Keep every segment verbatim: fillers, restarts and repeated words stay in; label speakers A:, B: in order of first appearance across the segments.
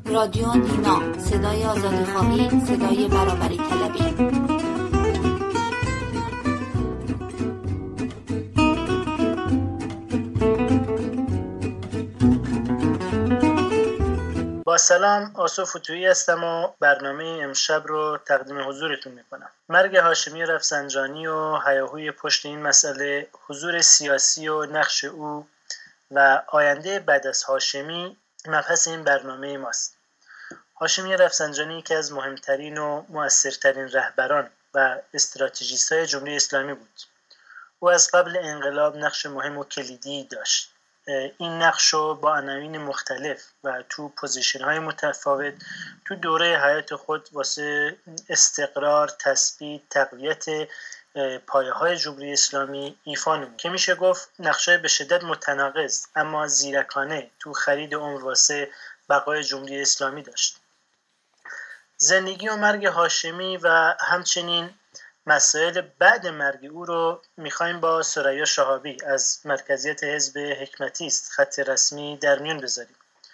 A: رادیو دینا، صدای آزادیخواهی، صدای برابری طلبی.
B: با سلام، آصف فتوحی هستم و برنامه امشب رو تقدیم حضورتون میکنم. مرگ هاشمی رفسنجانی و هیاهوی پشت این مسئله، حضور سیاسی و نقش او و آینده بعد از هاشمی مبحث این برنامه ماست. هاشمی رفسنجانی یکی از مهمترین و مؤثرترین رهبران و استراتژیست‌های جمهوری اسلامی بود. او از قبل انقلاب نقش مهم و کلیدی داشت. این نقش رو با عناوین مختلف و تو پوزیشن‌های متفاوت تو دوره حیات خود واسه استقرار، تثبیت، تقویت پایه‌های جمهوری اسلامی ایفا نمود که میشه گفت نقشای به شدت متناقض اما زیرکانه تو خرید عمر واسه بقای جمهوری اسلامی داشت. زندگی و مرگ هاشمی و همچنین مسائل بعد مرگ او رو میخوایم با ثریا شهابی از مرکزیت حزب حکمتیست خط رسمی در میون بذاریم.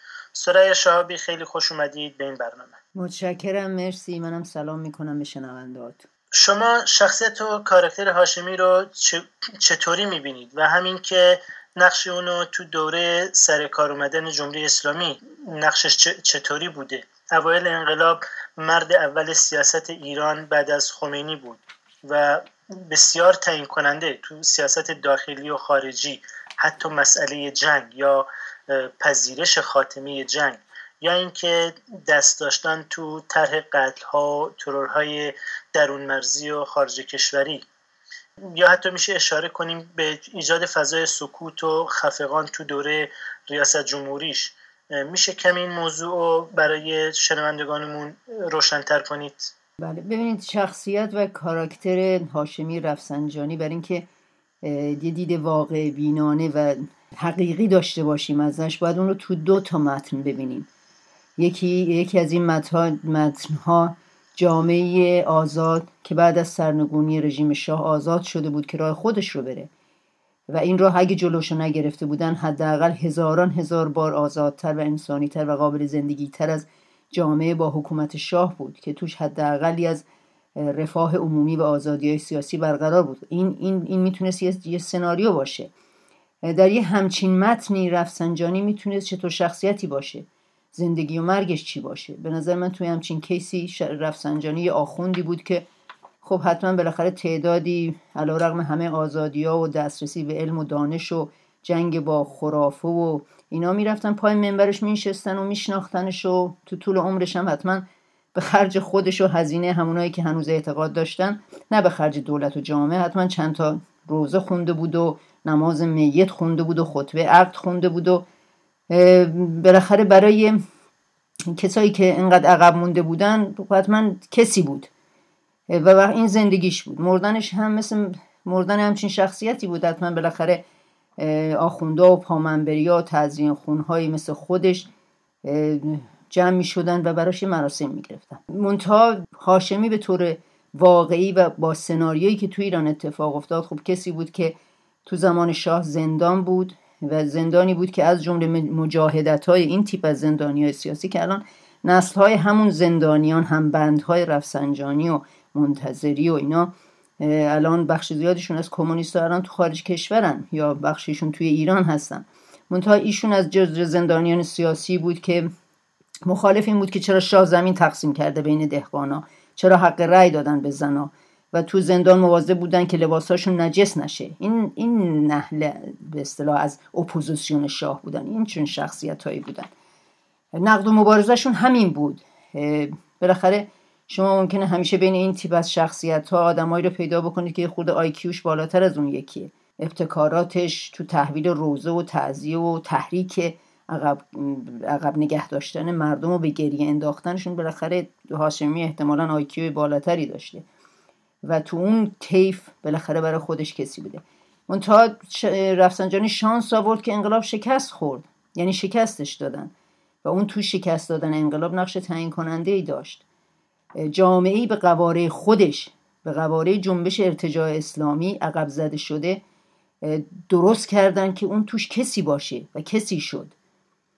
B: ثریا شهابی، خیلی خوش اومدید به این برنامه.
C: متشکرم، مرسی. منم سلام میکنم به شنوندهات.
B: شما شخصیت و کاراکتر هاشمی رو چطوری میبینید و همین که نقش اونو تو دوره سر کار اومدن جمهوری اسلامی نقشش چطوری بوده؟ اوایل انقلاب مرد اول سیاست ایران بعد از خمینی بود و بسیار تعیین کننده تو سیاست داخلی و خارجی، حتی مسئله جنگ یا پذیرش خاتمه جنگ یا اینکه دست داشتن تو طرح قتل‌ها و ترورهای درون مرزی و خارج کشوری، یا حتی میشه اشاره کنیم به ایجاد فضای سکوت و خفقان تو دوره ریاست جمهوریش. میشه کمی این موضوع رو برای شنوندگانمون روشن‌تر کنید؟
C: بله، ببینید شخصیت و کاراکتر هاشمی رفسنجانی برای اینکه یه دید واقع بینانه و حقیقی داشته باشیم ازش، باید اون رو تو دو تا متن ببینیم. یکی یکی از این متن‌ها جامعه آزاد که بعد از سرنگونی رژیم شاه آزاد شده بود که راه خودش رو بره و این راه اگه جلوشو نگرفته بودن حداقل هزاران هزار بار آزادتر و انسانی‌تر و قابل زندگی‌تر از جامعه با حکومت شاه بود که توش حداقلی از رفاه عمومی و آزادی‌های سیاسی برقرار بود. این این این میتونست یه, یه سناریو باشه. در یه همچین متنی رفسنجانی میتونست چطور شخصیتی باشه، زندگی و مرگش چی باشه. به نظر من توی همچین کیسی رفسنجانی یه آخوندی بود که خب حتما بالاخره تعدادی علیرغم همه آزادی‌ها و دسترسی به علم و دانش و جنگ با خرافه و اینا میرفتن پای منبرش مینشستن و میشناختنش و تو طول عمرش هم حتما به خرج خودش و هزینه همونایی که هنوز اعتقاد داشتن، نه به خرج دولت و جامعه، حتما چند تا روزه خونده بود و نماز میت خونده بود و خطبه عقد خونده بود و بالاخره برای کسایی که اینقدر عقب مونده بودن حتما کسی بود و این زندگیش بود. مردنش هم مثل مردن همچین شخصیتی بود. حتما بالاخره آخوندا و پامنبریا و تعظیم خونهایی مثل خودش جمع می شدن و براش مراسم می گرفتن. منتها هاشمی به طور واقعی و با سناریویی که تو ایران اتفاق افتاد، خب کسی بود که تو زمان شاه زندان بود و زندانی بود که از جمله مجاهدت‌های این تیپ از زندانی‌های سیاسی که الان نسل‌های همون زندانیان هم بندهای رفسنجانی و منتظری و اینا الان بخش زیادشون از کمونیست‌ها الان تو خارج کشورن یا بخششون توی ایران هستن. منتها ایشون از جزو زندانیان سیاسی بود که مخالف این بود که چرا شاه زمین تقسیم کرده بین دهقانا، چرا حق رأی دادن به زنا و تو زندان مواظب بودن که لباساشون نجس نشه. این این نهل به اصطلاح از اپوزیسیون شاه بودن. این چون شخصیتایی بودن. نقد و مبارزهشون همین بود. بالاخره شما ممکنه همیشه بین این تیپ از شخصیت‌ها آدمایی رو پیدا بکنید که خود آی کیوش بالاتر از اون یکیه. ابتکاراتش تو تحویل روزه و تعزیه و تحریک عقب عقب نگه داشتن مردم و به گریه انداختنشون، بالاخره هاشمی احتمالاً آی کیو بالاتری داشته و تو اون طیف بالاخره برای خودش کسی بوده. منتها رفسنجانی شانس آورد که انقلاب شکست خورد، یعنی شکستش دادن و اون تو شکست دادن انقلاب نقش تعیین کننده‌ای داشت. جامعه‌ای به قواره خودش، به قواره جنبش ارتجاع اسلامی عقب زده شده درست کردن که اون توش کسی باشه و کسی شد.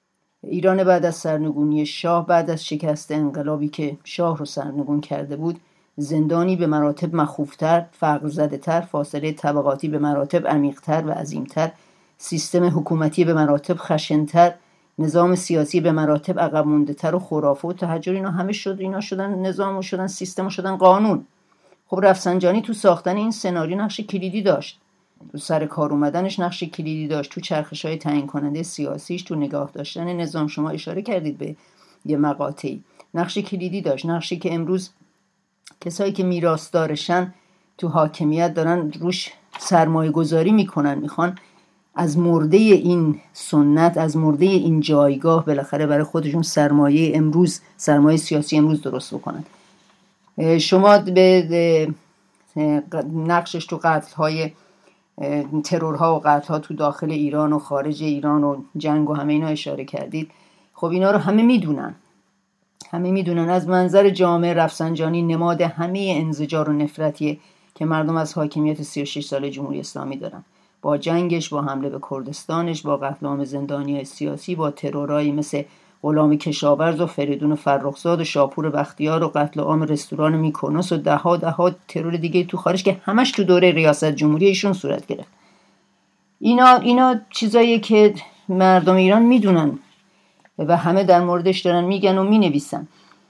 C: ایران بعد از سرنگونی شاه، بعد از شکست انقلابی که شاه رو سرنگون کرده بود، زندانی به مراتب مخوفتر، فقر زده تر، فاصله طبقاتی به مراتب عمیق‌تر و عظیم‌تر، سیستم حکومتی به مراتب خشن‌تر، نظام سیاسی به مراتب عقب مونده‌تر و خرافه و تحجر، اینا همه شد اینا شدن نظام و شدن سیستم و شدن قانون. خب رفسنجانی تو ساختن این سناریو نقش کلیدی داشت، تو سر کار اومدنش نقش کلیدی داشت، تو چرخش‌های تعیین کننده سیاسیش، تو نگاه داشتن نظام. شما اشاره کردید به یه مقاطعی، نقش کلیدی داشت، نقشی که امروز کسایی که میراثدارشن تو حاکمیت دارن روش سرمایه گذاری میکنن، میخوان از مرده این سنت، از مرده این جایگاه بالاخره برای خودشون سرمایه امروز، سرمایه سیاسی امروز درست بکنن. شما به نقشش تو قتل‌های ترورها و قتل‌ها تو داخل ایران و خارج ایران و جنگ و همه اینا اشاره کردید. خب اینا رو همه میدونن، همه میدونن. از منظر جامعه رفسنجانی نماد همه انزجار و نفرتیه که مردم از حاکمیت سی و شش ساله جمهوری اسلامی دارن، با جنگش، با حمله به کردستانش، با قتل عام زندانیای سیاسی، با ترورایی مثل غلام کشاورز و فریدون فرخزاد و شاپور بختیار و قتل عام رستوران میکونوس و ده ها ده ها ترور دیگه تو خارج که همش تو دوره ریاست جمهوری ایشون صورت گرفت. اینا اینا چیزاییه که مردم ایران میدونن و همه در موردش دارن میگن و مینویسن.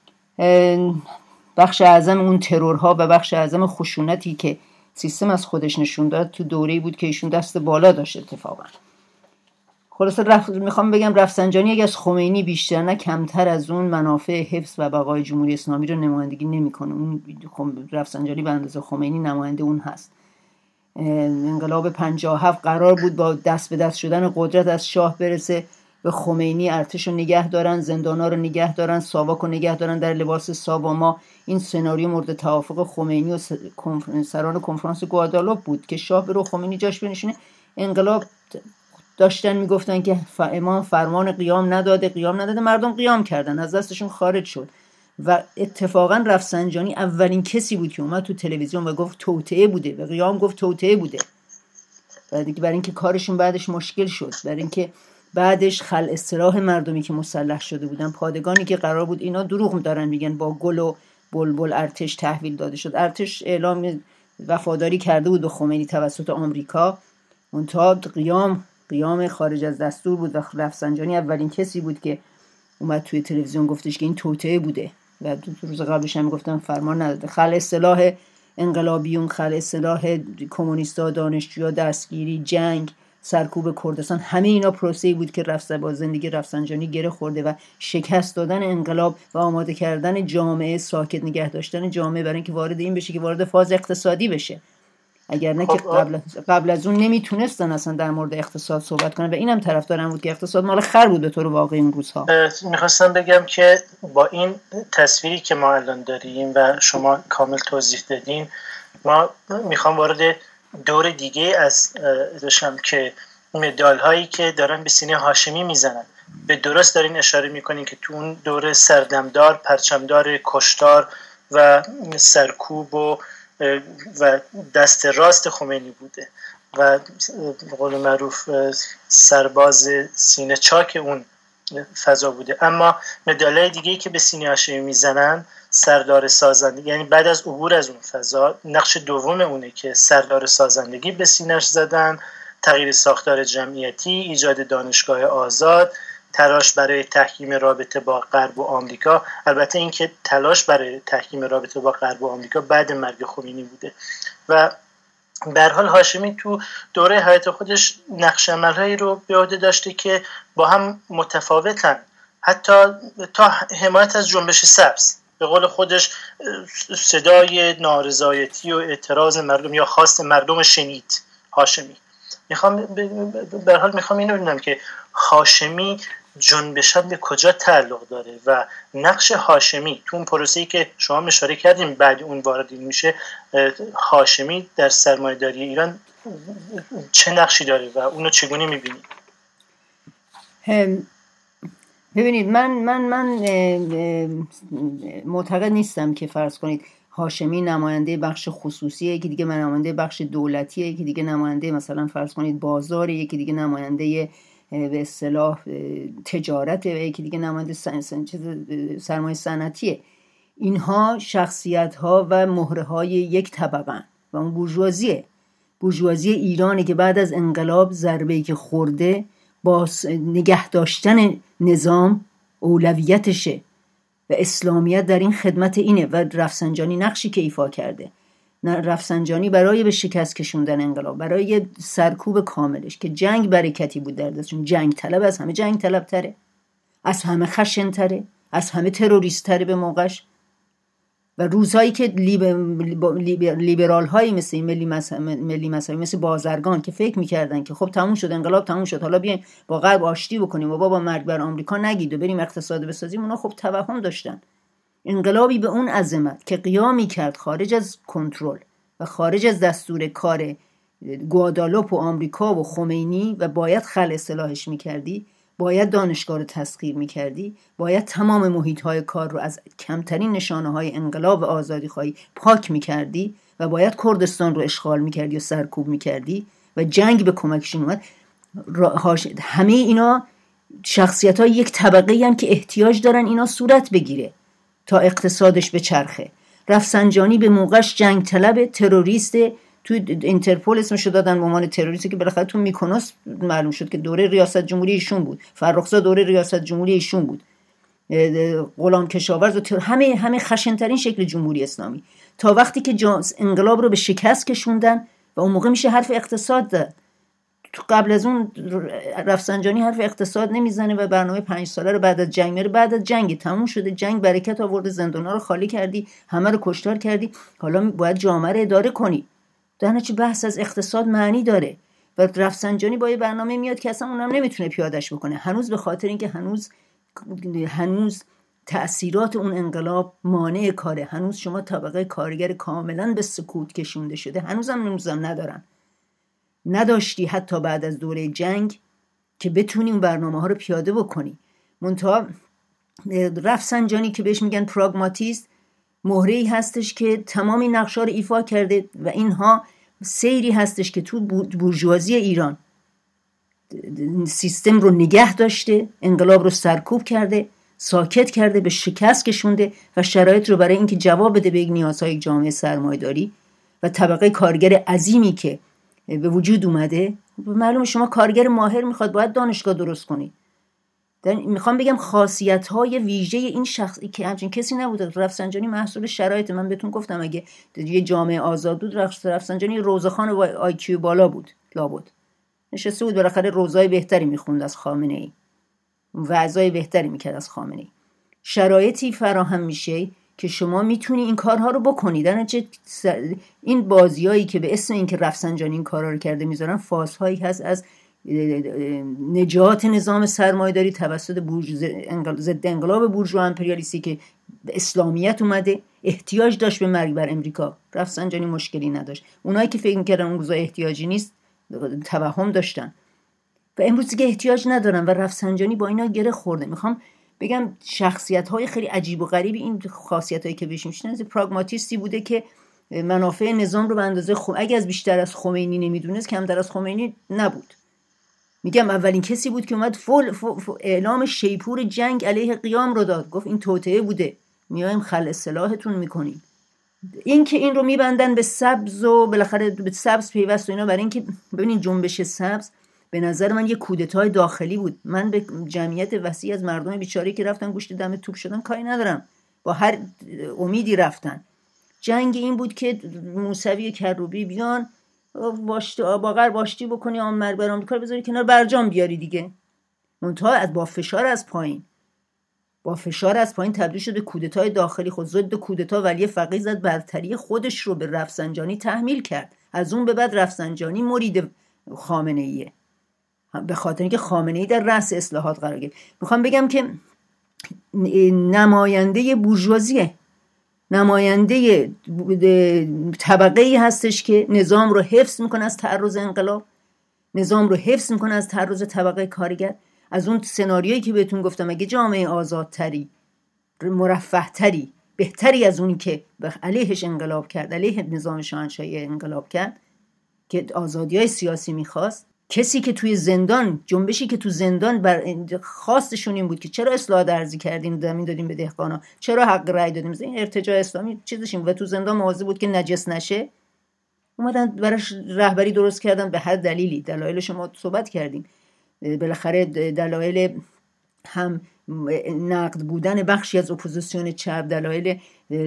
C: بخش اعظم اون ترورها و بخش اعظم خشونتی که سیستم از خودش نشون داد تو دوره‌ای بود که ایشون دست بالا داشت. اتفاقا خلاصه رف... میخوام بگم رفسنجانی اگه از خمینی بیشتر نه کمتر از اون منافع حفظ و بقای جمهوری اسلامی رو نمایندگی نمیکنه. اون رفسنجانی به اندازه خمینی نماینده اون هست. انقلاب پنجاه و هفت قرار بود با دست به دست شدن قدرت از شاه برسه به خمینی، ارتش رو نگه دارن، زندانا رو نگه دارن، ساواک رو نگه دارن در لباس ساواما. این سناریو مورد توافق خمینی و سران کنفرانس گوادالوپ بود که شاه بره خمینی جاش بنشینه. انقلاب داشتن میگفتن که امام فرمان قیام نداده، قیام نداده، مردم قیام کردن، از دستشون خارج شد. و اتفاقا رفسنجانی اولین کسی بود که اومد تو تلویزیون و گفت توطئه بوده، به قیام گفت توطئه بوده. بعد برای اینکه کارشون بعدش مشکل شد، برای اینکه بعدش خلع سلاح مردمی که مسلح شده بودن، پادگانی که قرار بود اینا دروغ دارن میگن با گل و بلبل ارتش تحویل داده شد. ارتش اعلام وفاداری کرده بود به خمینی توسط آمریکا، منتها قیام قیام خارج از دستور بود و رفسنجانی اولین کسی بود که اومد توی تلویزیون گفتش که این توطئه بوده و دو روز قبلش هم گفتن فرمان نداده. خلع سلاح انقلابیون، خلع سلاح کمونیستا، دانشجویا، دستگیری، جنگ، سرکوب کردستان، همه اینا پروسه‌ای بود که رفت با زندگی رفسنجانی گره خورده و شکست دادن انقلاب و آماده کردن جامعه، ساکت نگه داشتن جامعه برای اینکه وارد این بشه که وارد فاز اقتصادی بشه. اگر نه که قبل قبل از اون نمیتونستن اصلا در مورد اقتصاد صحبت کنن و اینم طرفدارم بود که اقتصاد مال خر بود به طور واقعی این روزها.
B: میخواستم بگم که با این تصویری که ما الان داریم و شما کامل توضیح دادین، ما میخوام وارد دور دیگه از داشتم که مدال هایی که دارن به سینه هاشمی میزنن. به درست دارین اشاره میکنین که تو اون دور سردمدار، پرچمدار، کشتار و سرکوب و و دست راست خمینی بوده و به قول معروف سرباز سینه چاک اون فضا بوده. اما مدالای دیگه‌ای که به سینه هاشمی میزنن سردار سازندگی، یعنی بعد از عبور از اون فضا نقش دوم اونه که سردار سازندگی به سینه‌اش زدن، تغییر ساختار جمعیتی، ایجاد دانشگاه آزاد، تلاش برای تحکیم رابطه با غرب و آمریکا. البته این که تلاش برای تحکیم رابطه با غرب و آمریکا بعد مرگ خمینی بوده و به هر حال هاشمی تو دوره حیات خودش نقش عملهایی رو به عهده داشته که با هم متفاوتن، حتی تا حمایت از جنبش سبز. به قول خودش صدای نارضایتی و اعتراض مردم یا خواست مردم شنید هاشمی. میخوام به هر حال میخوام اینو ببینم که هاشمی جنبش به کجا تعلق داره و نقش هاشمی تو اون پروسه‌ای که شما اشاره کردیم بعد اون وارد میشه، هاشمی در سرمایه‌داری ایران چه نقشی داره و اونو چگونه میبینید؟
C: ببینید من من من معتقد نیستم که فرض کنید هاشمی نماینده بخش خصوصیه، یکی دیگه نماینده بخش دولتیه، یکی دیگه نماینده مثلا فرض کنید بازاره، یکی دیگه نماینده به اصطلاح تجارت و یکی دیگه نماینده سرمایه صنعتیه. اینها شخصیت ها و مهره های یک طبقه و اون بورژوازیه. بورژوازی ایرانی که بعد از انقلاب ضربه‌ای که خورده با نگه داشتن نظام اولویتشه و اسلامیت در این خدمت اینه و رفسنجانی نقشی که ایفا کرده. رفسنجانی برای به شکست کشوندن انقلاب، برای سرکوب کاملش که جنگ برکتی بود در دستشون، جنگ طلب از همه جنگ طلب تره، از همه خشن تره، از همه تروریست تره به موقعش. و روزهایی که لیبرال هایی مثل ملی مذهبی مثلا مثل بازرگان که فکر میکردن که خب تموم شد انقلاب، تموم شد، حالا بیایم با غرب آشتی بکنیم و بابا مرگ بر آمریکا نگید و بریم اقتصاد بسازیم، اونا خب توهم داشتن. انقلابی به اون عظمت که قیامی کرد خارج از کنترل و خارج از دستور کار گوادالوپ و آمریکا و خمینی و باید خلع اصلاحش میکردی، باید دانشگاه رو تسخیر میکردی، باید تمام محیطهای کار رو از کمترین نشانه های انقلاب و آزادی خواهی پاک میکردی و باید کردستان رو اشغال میکردی و سرکوب میکردی و جنگ به کمکشون اومد. همه اینا شخصیت های یک طبقه هستند که احتیاج دارن اینا صورت بگیره تا اقتصادش به چرخه. رفسنجانی به موقعش جنگ طلب تروریست، تو اینترپول اسمشو دادن به عنوان تروریستی که بالاخره تو میکنوس معلوم شد که دوره ریاست جمهوری ایشون بود، فرخزاد دوره ریاست جمهوری ایشون بود، غلام کشاورز و تر... همه همه خشن‌ترین شکل جمهوری اسلامی، تا وقتی که انقلاب رو به شکست کشوندن و اون موقع میشه حرف اقتصاد داد. تو قبل از اون رفسنجانی حرف اقتصاد نمیزنه و برنامه پنج ساله رو بعد از جنگ میره. بعد از جنگ تموم شده، جنگ برکت آورده، زندانا رو خالی کردی، همه رو کشتار کردی، حالا باید جامعه رو اداره کنی. در چه بحث از اقتصاد معنی داره و رفسنجانی با یه برنامه میاد که اصلا اونم نمیتونه پیادهش بکنه، هنوز به خاطر اینکه هنوز هنوز تأثیرات اون انقلاب مانع کاره، هنوز شما طبقه کارگر کاملا به سکوت کشونده شده، هنوزم هنوزم ندارن، نداشتی حتی بعد از دوره جنگ که بتونی اون برنامه ها رو پیاده بکنی. منتها رفسنجانی که بهش میگن پراگماتیست، مهره‌ای هستش که تمام این نقش‌ها رو ایفا کرده و اینها سیری هستش که تو بورژوازی ایران سیستم رو نگه داشته، انقلاب رو سرکوب کرده، ساکت کرده، به شکست کشونده و شرایط رو برای اینکه جواب بده به نیازهای جامعه سرمایه‌داری و طبقه کارگر عظیمی که به وجود اومده. معلومه شما کارگر ماهر میخواد، باید دانشگاه درست کنی. میخوام بگم خاصیت‌های ویژه این شخص که همچین کسی نبوده. رفسنجانی محصول شرایط، من بهتون گفتم اگه یه جامعه آزاد بود، رفسنجانی روزخان و آی کیو بالا بود، لابد نشسته بود بالاخره روزای بهتری میخوند از خامنه‌ای، وعظای بهتری میکرد از خامنه‌ای. شرایطی فراهم میشه که شما میتونی این کارها رو بکنی. در نتیجه این بازیایی که به اسم این که رفسنجانی این کارا رو کرده میذارن، فازهایی هست از نجات نظام سرمایه‌داری توسط ضد انقلاب بورژوا امپریالیستی که به اسلامیت اومده، احتیاج داشت به مرگ بر امریکا. رفسنجانی مشکلی نداشت. اونایی که فکر می‌کردن اون روزا احتیاجی نیست توهم داشتن و امروز دیگه احتیاج ندارن و رفسنجانی با اینا گره خورده. میخوام بگم شخصیت‌های خیلی عجیب و غریبی، این خاصیت‌هایی که بهش میشناسه، پراگماتیستی بوده که منافع نظام رو به اندازه خم... اگه از بیشتر از خمینی نمیدونست، کمتر از خمینی نبود. میگم اولین کسی بود که اومد فول, فول, فول اعلام شیپور جنگ علیه قیام رو داد، گفت این توطئه بوده، میایم خلع اصلاحتون میکنیم. این که این رو میبندن به سبز و بالاخره به سبز پیوست و اینا، برای اینکه ببینید جنبش سبز به نظر من یه کودتای داخلی بود. من به جمعیت وسیع از مردم بیچاره که رفتن گوشت دم توپ شدن کاری ندارم، با هر امیدی رفتن. جنگ این بود که موسوی کروبی بیان باشتی با غرب آشتی بکنی، آن مرگ بر آمریکا رو بذاری کنار، برجام بیاری دیگه. منتها از با فشار از پایین با فشار از پایین تبدیل شد به کودتای داخلی. خود ضد کودتا ولی فقیه زد، برتری خودش رو به رفسنجانی تحمیل کرد. از اون به بعد رفسنجانی مرید خامنه‌ایه، به خاطر اینکه خامنه‌ای در رأس اصلاحات قرار گرفت. میخوام بگم که نماینده بورژوازیه، نماینده طبقه ای هستش که نظام رو حفظ میکنه از تعرض انقلاب، نظام رو حفظ میکنه از تعرض طبقه کارگر. از اون سناریویی که بهتون گفتم، اگه جامعه آزادتری، مرفه‌تری، بهتری از اونی که علیهش انقلاب کرد، علیه نظام شاهنشاهی انقلاب کرد که آزادی‌های سیاسی میخواست، کسی که توی زندان، جنبشی که تو زندان بر خواستشون این بود که چرا اصلاحات ارضی کردیم، زمین دادیم به دهقانا، چرا حق رأی دادیم، این ارتجاع اسلامی چیزش این و تو زندان مواظب بود که نجس نشه، اومدن براش رهبری درست کردن به هر دلیلی. دلایلش ما صحبت کردیم، بالاخره دلایل هم نقد بودن بخشی از اپوزیسیون چپ، دلایل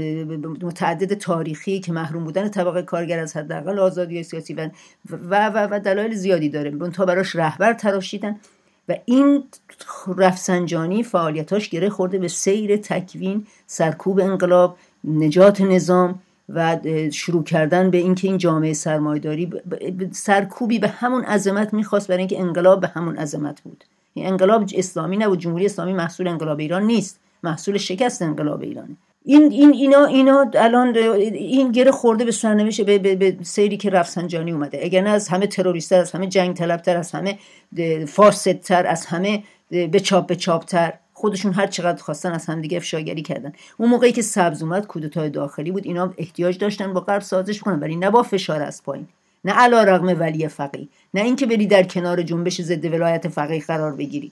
C: متعدد تاریخی که محروم بودن طبقه کارگر از حداقل آزادی سیاسی و و و, و دلایل زیادی داره، اونها براش رهبر تراشیدن و این رفسنجانی فعالیتاش گره خورده به سیر تکوین، سرکوب انقلاب، نجات نظام و شروع کردن به اینکه این جامعه سرمایه‌داری سرکوبی به همون عظمت می‌خواست، برای اینکه انقلاب به همون عظمت بود. این انقلاب اسلامی نبود، جمهوری اسلامی محصول انقلاب ایران نیست، محصول شکست انقلاب ایرانه. این این اینا اینا الان این گره خورده به سرنوشت به, به, به سیری که رفسنجانی اومده. اگر نه از همه تروریست‌تر، از همه جنگ طلب‌تر، از همه فاسدتر، از همه به چاپ به چاپ‌تر، خودشون هر چقدر خواستن از هم دیگه افشاگری کردن. اون موقعی که سبز اومد کودتای داخلی بود، اینا احتیاج داشتن با غرب سازش کنن، ولی نه با فشار از پایین، نه علیرغم ولی فقیه، نه اینکه بری در کنار جنبش ضد ولایت فقیه قرار بگیری.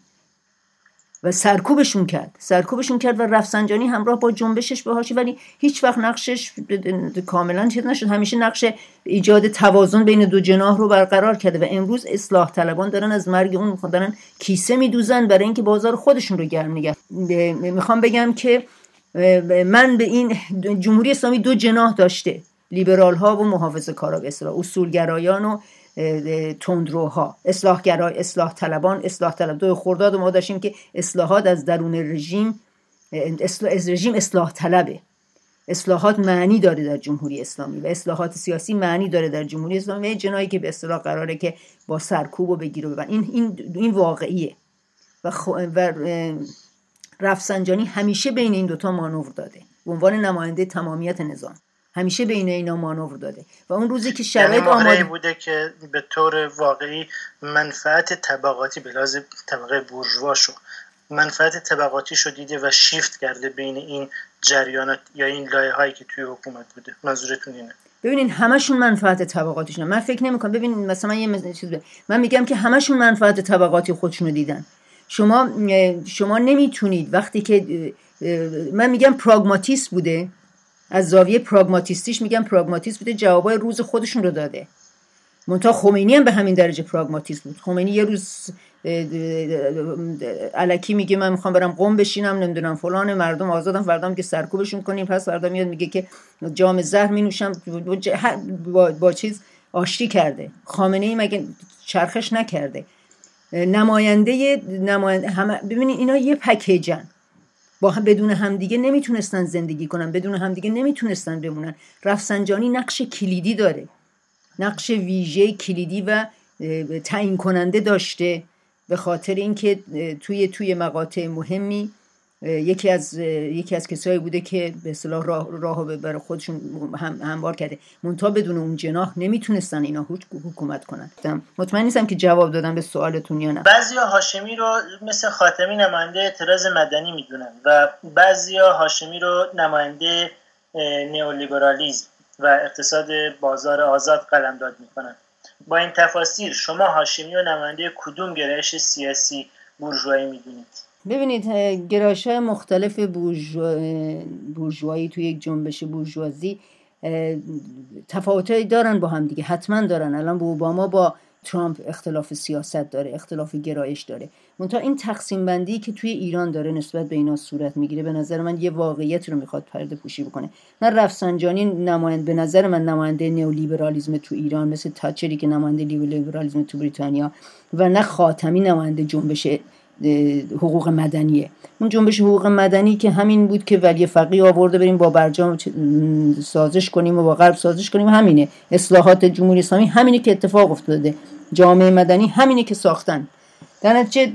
C: و سرکوبشون کرد سرکوبشون کرد و رفسنجانی همراه با جنبشش به حاشیه، ولی هیچ وقت نقشش کاملا چیز نشد، همیشه نقش ایجاد توازن بین دو جناح رو برقرار کرده و امروز اصلاح طلبان دارن از مرگ اون دارن کیسه میدوزن برای اینکه بازار خودشون رو گرم نگه. میخوام بگم که من به این جمهوری اسلامی دو جناح داشته، لیبرال ها و محافظه کارا، به اصطلاح اصولگرایان و تندروها، اصلاحگرای، اصلاح طلبان، اصلاح طلب. دو خرداد ما داشتیم که اصلاحات از درون رژیم، اصلاح از رژیم اصلاح طلبه. اصلاحات معنی داره در جمهوری اسلامی و اصلاحات سیاسی معنی داره در جمهوری اسلامی، جنایی که به اصطلاح قراره که با سرکوب و بگیره ببن. این این این واقعیه و, خ... و رفسنجانی همیشه بین این دوتا مانور داده به عنوان نماینده تمامیت نظام، همیشه بین اینا مانور داده و اون روزی که شرایط
B: یعنی
C: آماده
B: بوده که به طور واقعی منفعت طبقاتی به لحاظ طبقه بورژوا شو منفعت طبقاتی شو دیده و شیفت کرده بین این جریانات یا این لایه‌هایی که توی حکومت بوده. منظورتون اینه؟
C: ببینین همشون منفعت طبقاتیشون، من فکر نمی‌کنم. ببینین مثلا یه چیز بده. من میگم که همشون منفعت طبقاتی خودشونو دیدن. شما شما نمیتونید وقتی که من میگم پراگماتیست بوده، از زاویه پراگماتیستیش میگم پراگماتیست بوده، جوابای روز خودشون رو داده. منتها خمینی هم به همین درجه پراگماتیست بود. خمینی یه روز الکی میگه من میخوام برم قم بشینم، نمیدونم فلان، مردم آزادم، فردا میگه سرکوبشون کنیم، پس فردا میاد میگه که جام زهر مینوشم، با, با چیز آشتی کرده. خامنه ای مگه چرخش نکرده؟ نماینده نماینده همه، ببینید اینا یه پکیجن، با هم بدون همدیگه نمیتونستن زندگی کنن، بدون همدیگه نمیتونستن بمونن. رفسنجانی نقش کلیدی داره، نقش ویژه کلیدی و تعیین کننده داشته، به خاطر اینکه توی توی مقاطع مهمی یکی از یکی از کسایی بوده که به اصطلاح راه راهو برای خودشون هم هموار کرده. منتها بدون اون جناح نمیتونستن اینا حکومت کنن. مطمئن نیستم که جواب دادم به سوالتون یا نه.
B: بعضیا هاشمی رو مثل خاتمی نماینده اعتراض مدنی میدونن و بعضیا هاشمی رو نماینده نئولیبرالیسم و اقتصاد بازار آزاد قلمداد میکنن. با این تفاسیر شما هاشمی رو نماینده کدوم گرایش سیاسی بورژوایی میدونید؟
C: ببینید گرایش‌های مختلف بورژوایی توی یک جنبش بورژوازی تفاوتایی دارن با هم دیگه، حتما دارن. الان با اوباما با ترامپ اختلاف سیاست داره، اختلاف گرایش داره. منتها این تقسیم بندی که توی ایران داره نسبت به اینا صورت میگیره، به نظر من یه واقعیت رو میخواد پرده پوشی بکنه. نه رفسنجانی نماینده، به نظر من نماینده نئولیبرالیسم تو ایران مثل تاچری که نماینده لیبرالیسم تو بریتانیا، و نه خاتمی نماینده جنبش حقوق مدنیه. اون جنبش حقوق مدنی که همین بود که ولی فقیه آورده بریم با برجام سازش کنیم و با غرب سازش کنیم، همینه. اصلاحات جمهوری اسلامی همینه که اتفاق افتاده، جامعه مدنی همینه که ساختن. در نتیجه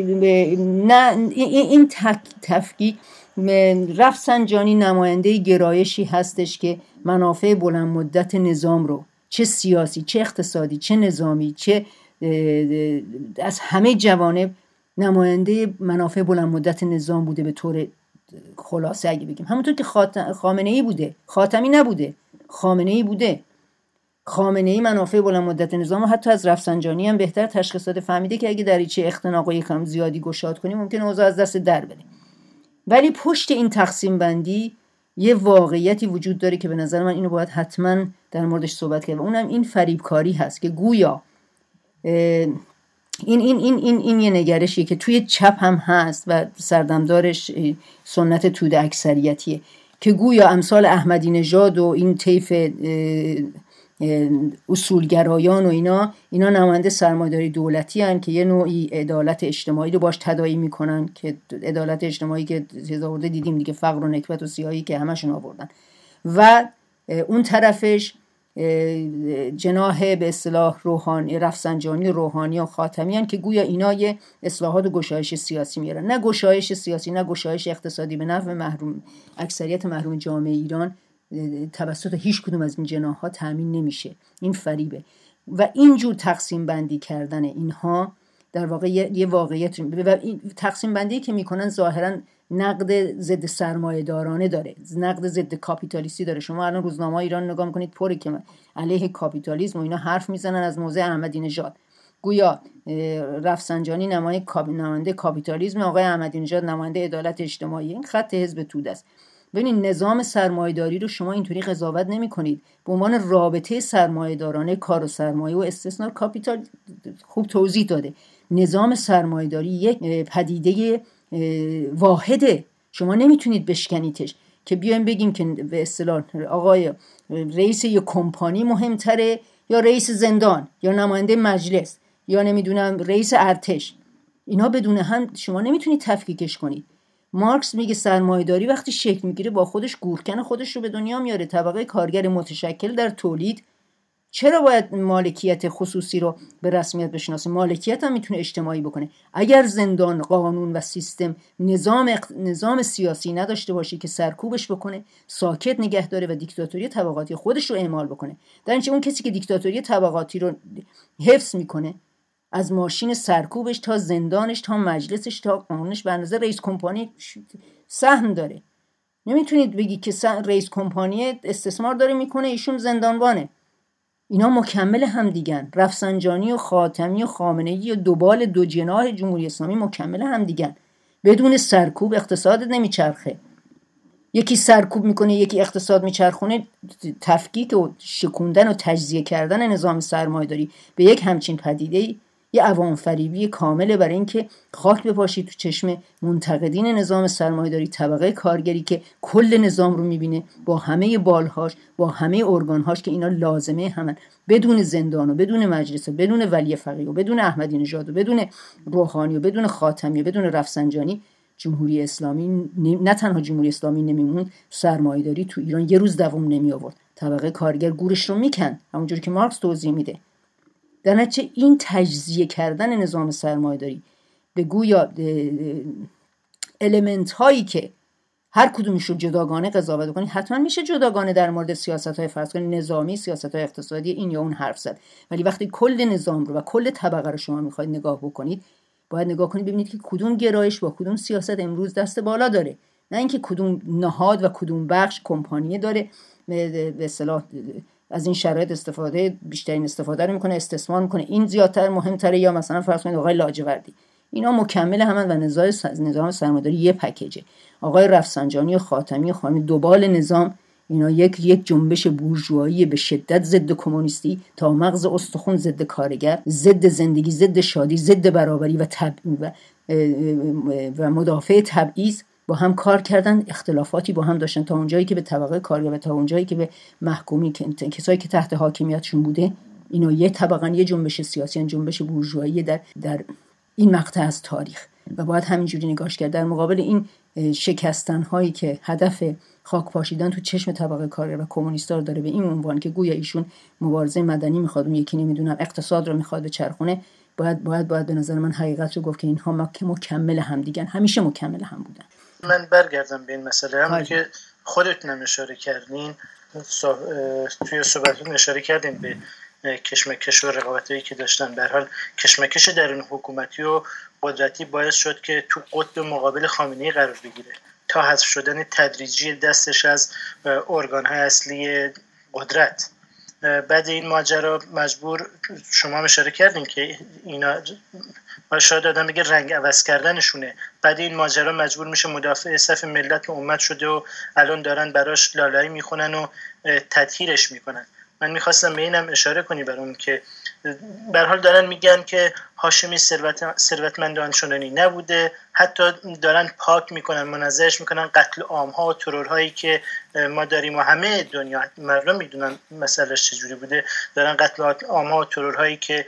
C: نه این تفکیک رفسنجانی نماینده گرایشی هستش که منافع بلند مدت نظام رو، چه سیاسی، چه اقتصادی، چه نظامی، چه از همه جوانب نماینده منافع بلند مدت نظام بوده. به طور خلاصه اگه بگیم همونطور که خامنه‌ای بوده، خاتمی نبوده، خامنه‌ای بوده. خامنه‌ای منافع بلند مدت نظام و حتی از رفسنجانی هم بهتر تشخیص داده، فهمیده که اگه دریچه اختناق و یکم زیادی گشاد کنیم ممکنه اوضاع از دست در بره. ولی پشت این تقسیم بندی یه واقعیتی وجود داره که به نظر من اینو باید حتما در موردش صحبت کرد و اونم این فریبکاری هست که گویا این این این این این یه نگرشیه که توی چپ هم هست و سردمدارش سنت توده اکثریتیه که گویا امثال احمدی نژاد و این طیف اصولگرایان و اینا اینا نماینده سرمایه‌داری دولتی هستند که یه نوعی عدالت اجتماعی رو باش تداعی میکنن که عدالت اجتماعی که تظاهر دیدیم دیگه، فقر و نکبت و سیاهی که همشون آوردن، و اون طرفش جناح به اصطلاح روحانی رفسنجانی روحانی و خاتمی هستند که گویا اینا یه اصلاحات و گشایش سیاسی میارن، نه گشایش سیاسی نه گشایش اقتصادی به نفع محروم اکثریت محروم جامعه ایران توسط هیچ کدوم از این جناح‌ها تامین نمیشه. این فریبه و اینجور تقسیم بندی کردن اینها در واقع یه واقعیت و این تقسیم بندی که میکنن ظاهرا نقد ضد سرمایه دارانه داره، نقد ضد کاپیتالیستی داره. شما الان روزنامه ایران نگاه میکنید پره که علیه کاپیتالیسم و اینا حرف میزنن از موضع احمدی نژاد، گویا رفسنجانی نماینده کاپیتالیسم، آقای احمدی نژاد نماینده عدالت اجتماعی. این خط حزب توده است. ببینید نظام سرمایه‌داری رو شما اینطوری قضاوت نمی‌کنید به عنوان رابطه سرمایه‌دارانه کار و سرمایه و استثمار. کاپیتال خوب توضیح داده. نظام سرمایه‌داری یک پدیده واحده، شما نمیتونید بشکنیدش که بیایم بگیم که به اصطلاح آقای رئیس یک کمپانی مهمتره یا رئیس زندان یا نماینده مجلس یا نمیدونم رئیس ارتش. اینا بدون هم شما نمیتونید تفکیکش کنید. مارکس میگه سرمایه‌داری وقتی شکل میگیره با خودش گورکن خودش رو به دنیا میاره. طبقه کارگر متشکل در تولید چرا باید مالکیت خصوصی رو به رسمیت بشناسه؟ مالکیت هم میتونه اجتماعی بکنه. اگر زندان، قانون و سیستم نظام نظام سیاسی نداشته باشه که سرکوبش بکنه، ساکت نگه داره و دیکتاتوری طبقاتی خودش رو اعمال بکنه، در اینجا اون کسی که دیکتاتوری طبقاتی رو حفظ میکنه از ماشین سرکوبش تا زندانش تا مجلسش تا قانونش به اندازه رئیس کمپانی سهم داره. نمیتونید بگی که رئیس کمپانی استثمار داره میکنه ایشون زندانبانه. اینا مکمل هم دیگن. رفسنجانی و خاتمی و خامنه‌ای و دوبال دو جناح جمهوری اسلامی مکمل هم دیگن. بدون سرکوب اقتصاد نمیچرخه. یکی سرکوب میکنه یکی اقتصاد میچرخونه. تفکیک و شکوندن و تجزیه کردن نظام سرمایه‌داری به یک همچین پدیده‌ای یه عوام فریبی کامله برای اینکه خاک بپاشید تو چشم منتقدین نظام سرمایه‌داری، طبقه کارگری که کل نظام رو میبینه با همه بالهاش، با همه ارگانهاش که اینا لازمه همن، بدون زندان و بدون مجلس و بدون ولی فقیه و بدون احمدی نژاد و بدون روحانی و بدون خاتمی و بدون رفسنجانی جمهوری اسلامی نه تنها جمهوری اسلامی نمیمون، سرمایه‌داری تو ایران یه روز دوام نمی آورد. طبقه کارگر گورش رو میکن، همونجوری که مارکس توضیح میده. در نتیجه این تجزیه کردن نظام سرمایه‌داری به گویا المنت هایی که هر کدومش رو جداگانه قضاوت کنید، حتما میشه جداگانه در مورد سیاست‌های فرض کنید نظامی، سیاست‌های اقتصادی این یا اون حرف زد، ولی وقتی کل نظام رو و کل طبقه رو شما میخواید نگاه بکنید، باید نگاه کنید ببینید که کدوم گرایش با کدوم سیاست امروز دست بالا داره، نه اینکه کدوم نهاد و کدوم بخش کمپانی داره به اصطلاح از این شرایط استفاده بیشترین استفاده رو میکنه، استثمار میکنه، این زیادتر مهمتره، یا مثلا فرض کنید آقای لاجوردی. اینا مکمل همن و نظام نظام سرمایه‌داری یه پکیجه. آقای رفسنجانی و خاتمی و خانم دوبال نظام اینا یک یک جنبش بورژوایی به شدت ضد کمونیستی تا مغز استخوان، ضد کارگر، ضد زندگی، ضد شادی، ضد برابری و تب... و, و مدافع تبعیض با هم کار کردن، اختلافاتی با هم داشتن تا اونجایی که به طبقه کارگر و تا اونجایی که به محکومی کسایی که تحت حاکمیتشون بوده، اینا یه طبقه یه جنبش سیاسی، یه جنبش بورژوایی در در این مقطع از تاریخ و باید همینجوری نگاش کرد. در مقابل این شکستن هایی که هدف خاک پاشیدن تو چشم طبقه کارگر و کمونیستا رو داره به این عنوان که گویا ایشون مبارزه مدنی میخواد، اون یکی نمیدونم اقتصاد رو میخواد به چرخونه، باید باید باید به نظر من حقیقت رو گفت که اینها مکمل هم دیگن، همیشه مکمل هم بودن.
B: من برگردم به این مسئله هم که خودتون اشاره کردین توی صحبتتون اشاره کردین به کشمکش و رقابتایی که داشتن. به هر حال کشمکش درون حکومتی و قدرتی باعث شد که تو قطب مقابل خامنه‌ای قرار بگیره تا حذف شدن تدریجی دستش از ارگان‌های اصلی قدرت بعد این ماجرا مجبور، شما هم اشاره کردین که اینا شاید آدم بگه رنگ عوض کردنشونه، بعد این ماجرا مجبور میشه مدافع صف ملت و امت شده و الان دارن براش لالایی میخونن و تطهیرش میکنن. من میخواستم به اینم اشاره کنی برام که به هر حال دارن میگن که هاشمی ثروت ثروتمند آنچنانی نبوده، حتی دارن پاک میکنن، منزهش میکنن قتل عام‌ها و ترورهایی که ما داریم و همه دنیا مردم میدونن مسئلهش چجوری بوده، دارن قتل عام‌ها و ترورهایی که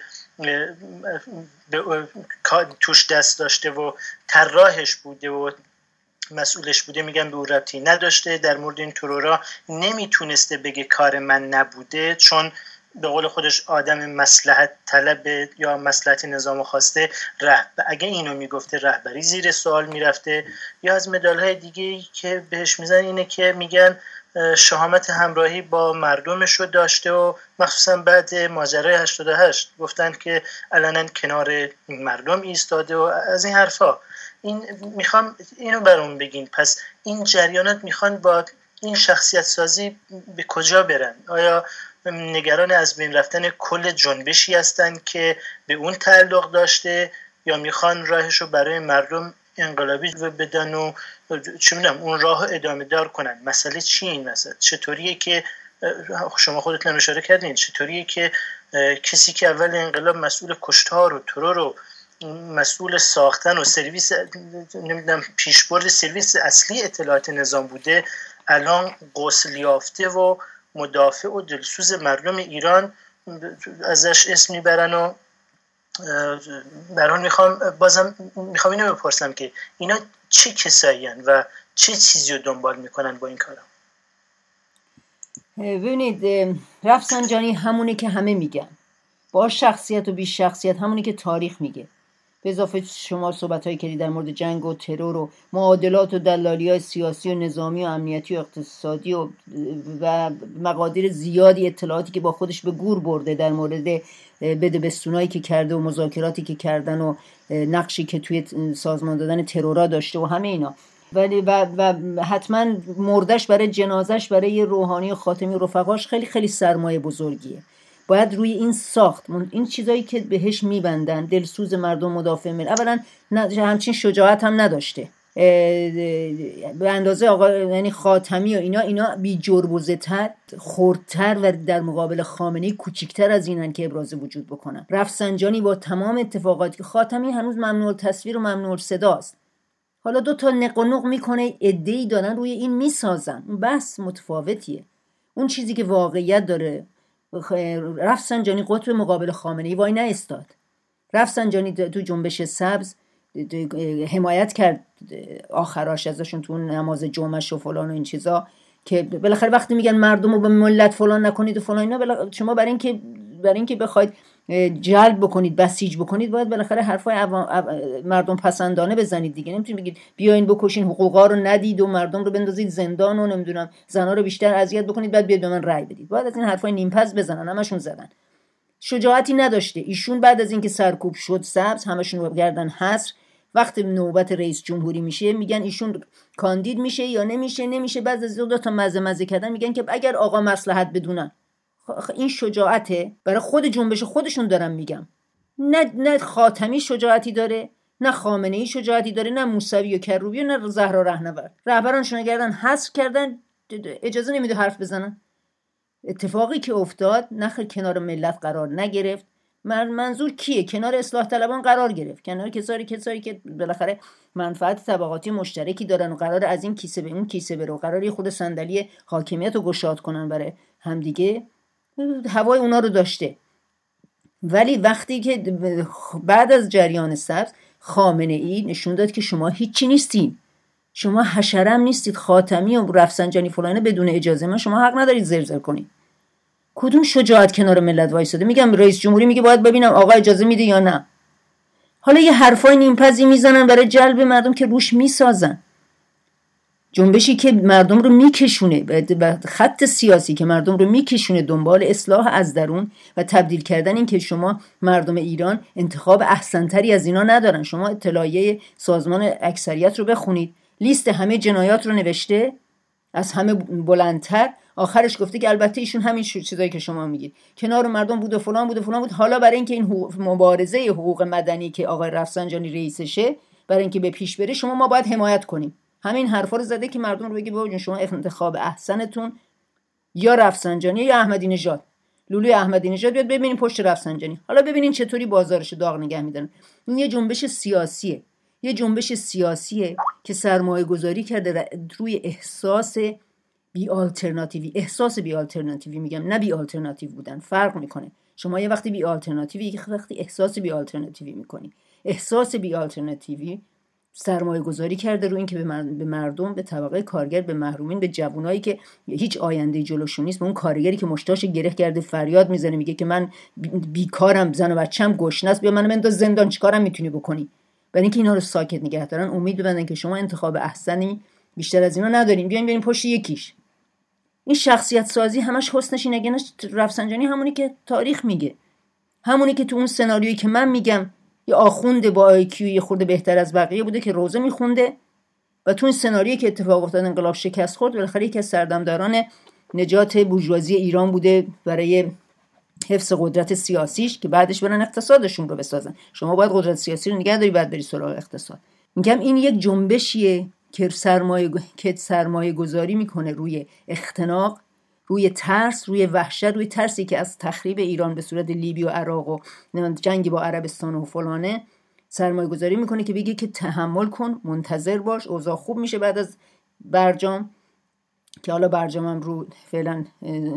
B: توش دست داشته و طراحش بوده و مسئولش بوده میگن به او ربطی نداشته. در مورد این ترورا نمیتونسته بگه کار من نبوده، چون به قول خودش آدم مصلحت طلب یا مصلحت نظام خواسته، رهبر اگه اینو میگفته رهبری زیر سوال میرفته. یا از مدال‌های دیگه که بهش میزنن اینه که میگن شهامت همراهی با مردمش رو داشته و مخصوصا بعد ماجرای هشتاد و هشت گفتن که علنا کنار مردم ایستاده و از این حرفا. این میخوام اینو برام بگین، پس این جریانات میخوان با این شخصیت سازی به کجا برن؟ آیا نگران از بین رفتن کل جنبشی هستن که به اون تعلق داشته، یا میخوان راهشو برای مردم انقلابی بدن و چه میدونم اون راه ادامه دار کنن؟ مسئله چیه این مسئله؟ چطوریه که شما خودتون اشاره کردین، چطوریه که کسی که اول انقلاب مسئول کشتار و ترور و مسئول ساختن و سرویس نمیدونم پیشبرد سرویس اصلی اطلاعات نظام بوده، الان غسل یافته و مدافع و دلسوز مردم ایران ازش اسم میبرن؟ و برای میخوام بازم میخوام اینو بپرسم که اینا چه کسایی هن و چه چیزی رو دنبال میکنن با این کارا؟
C: ببینید، رفسنجانی همونه که همه میگن، با شخصیت و بی شخصیت همونی که تاریخ میگه. به اضافه شما صحبت‌هایی کردید در مورد جنگ و ترور و معادلات و دلالی‌های سیاسی و نظامی و امنیتی و اقتصادی و و مقادیر زیادی اطلاعاتی که با خودش به گور برده در مورد بدبستونایی که کرده و مذاکراتی که کردن و نقشی که توی سازمان دادن ترورا داشته و همه اینا. ولی و, و حتما مردش برای جنازش برای روحانی و خاتمی و رفقاش خیلی خیلی سرمایه بزرگیه. باید روی این ساخت این چیزایی که بهش میبندن، دلسوز مردم، مدافع ملت، اولا همچین شجاعت هم نداشته به اندازه آقا یعنی خاتمی و اینا اینا بی جربوزه تر، خردتر و در مقابل خامنه‌ای کوچیکتر از اینن که ابراز وجود بکنن. رفسنجانی با تمام اتفاقاتی که خاتمی هنوز ممنوع تصویر و ممنوع صداست، حالا دو تا نق و نق میکنه، عده‌ای دارن روی این میسازن. اون بحث متفاوتیه. اون چیزی که واقعیت داره، رفسنجانی قطب مقابل خامنه‌ای وای نایستاد. رفسنجانی تو جنبش سبز حمایت کرد آخراش ازشون تو نماز جمعه و فلان و این چیزا، که بالاخره وقتی میگن مردم رو به ملت فلان نکنید و فلان اینا، شما برای اینکه برای اینکه بخواید جلب بکنید، بسیج بکنید، باید بالاخره حرفای مردم پسندانه بزنید دیگه. نمیتونید بگید بیاین بکشین، حقوقا رو ندید و مردم رو بندازید زندان و نمیدونم زنا رو بیشتر اذیت بکنید بعد بیاید به من رأی بدید. باید از این حرفای نیمپز بزنن. همشون زدن. شجاعتی نداشته ایشون. بعد از اینکه سرکوب شد سبز، همشون رو گردن حصر. وقتی نوبت رئیس جمهوری میشه میگن ایشون کاندید میشه یا نمیشه نمیشه بعد از دو تا مزه مزه کردن میگن که اگر آقا مصلحت بدونن. این شجاعته؟ برای خود جنبش خودشون دارم میگم. نه نه خاتمی شجاعتی داره، نه خامنه‌ای شجاعتی داره، نه موسوی و کروبی و نه زهرا رهنورد. رهبرانشون گردن حصر کردن، اجازه نمیده حرف بزنن. اتفاقی که افتاد، نخیر کنار ملت قرار نگرفت. منظور کیه؟ کنار اصلاح طلبان قرار گرفت، کنار کسایی کسایی که بالاخره منفعت طبقاتی مشترکی دارن و قرار از این کیسه به اون کیسه بره و قراری خود صندلی حاکمیت رو گشاد کنن برای همدیگه. هوای اونا رو داشته. ولی وقتی که بعد از جریان سبز خامنه‌ای نشون داد که شما هیچی نیستین، شما حشرم نیستید، خاتمی و رفسنجانی فلانه بدون اجازه من شما حق ندارید زرزر کنید. کدوم شجاعت کنار ملت وایساده؟ میگم رئیس جمهوری میگه باید ببینم آقا اجازه میده یا نه. حالا یه حرفای نیمپزی میزنن برای جلب مردم که روش میسازن. جنبشی که مردم رو میکشونه، خط سیاسی که مردم رو میکشونه دنبال اصلاح از درون و تبدیل کردن، این که شما مردم ایران انتخاب احسنتری از اینا ندارن. شما اطلاعیه سازمان اکثریت رو بخونید، لیست همه جنایات رو نوشته، از همه بلندتر آخرش گفته که البته ایشون همین چیزایی که شما میگید کنار مردم بود و فلان بود و فلان بود، حالا برای اینکه این حقوق مبارزه حقوق مدنی که آقای رفسنجانی رئیسشه برای اینکه به پیش بره شما ما باید حمایت کنیم. همین حرفا رو زده که مردم رو بگه بابا جون شما انتخاب احسنتون یا رفسنجانی یا احمدی نژاد. لولوی احمدی نژاد بیاد ببینیم پشت رفسنجانی، حالا ببینین چطوری بازارش داغ نگه میدارن. این یه جنبش سیاسیه، یه جنبش سیاسیه که سرمایه گذاری کرده روی احساس بی آلترناتیوی. احساس بی آلترناتیوی میگم، نه بی آلترناتیو بودن، فرق میکنه. شما یه وقتی بی آلترناتیوی، یه وقتی احساس بی آلترناتیوی میکنی. احساس بی آلترناتیوی سرمایه گذاری کرده رو این که به مردم، به طبقه کارگر، به محرومین، به جوانایی که هیچ آینده جلوشون نیست، به اون کارگری که مشتاش گره کرده فریاد میزنه میگه که من بیکارم، زن و بچه‌م گشنه است، بیا منو بنداز زندان، چیکارم میتونی بکنی؟ برای اینکه اینا رو ساکت نگه دارن، امید ببندن که شما انتخاب احسنی بیشتر از اینا ندارین، بیاین بیاین پشت یکیش. این شخصیت سازی همش حسنش اینه. گنش رفسنجانی همونی که تاریخ میگه، همونی که تو اون سناریویی که من میگم یه آخوند با آی کیو یه خورده بهتر از بقیه بوده که روزه میخونده و تو این سناریویی که اتفاق افتاد انقلاب شکست خورد، بالاخره یکی از سردمداران نجات بورژوازی ایران بوده برای حفظ قدرت سیاسیش که بعدش برن اقتصادشون رو بسازن. شما باید قدرت سیاسی رو نگه داری، بعد بری سراغ اقتصاد. میگم این یک جنبشیه که سرمایه که سرمایه گذاری میکنه روی اختناق، روی ترس، روی وحشت، روی ترسی که از تخریب ایران به صورت لیبی و عراق و جنگ با عربستان و فلانه سرمایه گذاری میکنه که بگه که تحمل کن، منتظر باش، اوضاع خوب میشه بعد از برجام، که حالا برجام هم رو فعلا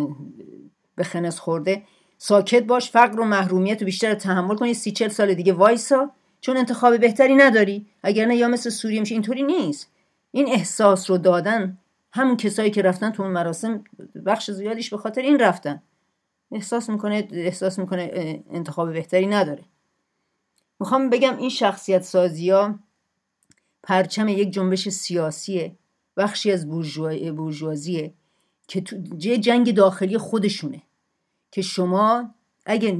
C: به خنس خورده، ساکت باش، فقر و محرومیت رو بیشتر تحمل کن، سی چل سال دیگه وایسا، چون انتخاب بهتری نداری، اگر نه یا مثل سوریه میشه. اینطوری نیست. این احساس رو دادن همون کسایی که رفتن تو اون مراسم، بخش زیادیش به خاطر این رفتن. احساس میکنه احساس میکنه انتخاب بهتری نداره. میخوام بگم این شخصیت سازی‌ها پرچم یک جنبش سیاسیه، بخشی از بورژوا بورژوازیه که تو جنگ داخلی خودشونه، که شما اگه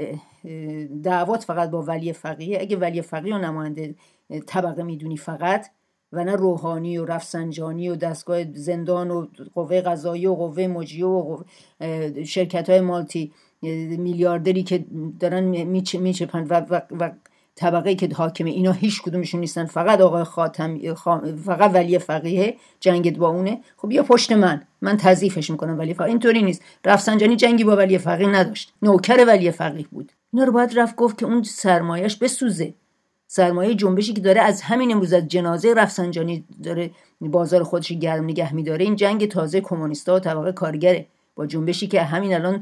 C: دعوات فقط با ولی فقیه، اگه ولی فقیه و نماینده طبقه میدونی فقط و نه روحانی و رفسنجانی و دستگاه زندان و قوه قضاییه و قوه مجریه و شرکت‌های مالتی میلیاردری که دارن میچپن و, و, و طبقه که حاکمه، اینا هیچ کدومشون نیستن، فقط آقای خاتم، فقط ولی فقیه جنگت با اونه. خب یا پشت من من تضعیفش میکنم ولی فقیه. اینطوری نیست. رفسنجانی جنگی با ولی فقیه نداشت، نوکر ولی فقیه بود. اینا رو باید رفت گفت که اون سرمایه‌اش بسوزه. سرمایه جنبشی که داره از همین امروز از جنازه رفسنجانی داره بازار خودش گرم نگه میداره. این جنگ تازه کمونیستا و طبقه کارگره با جنبشی که همین الان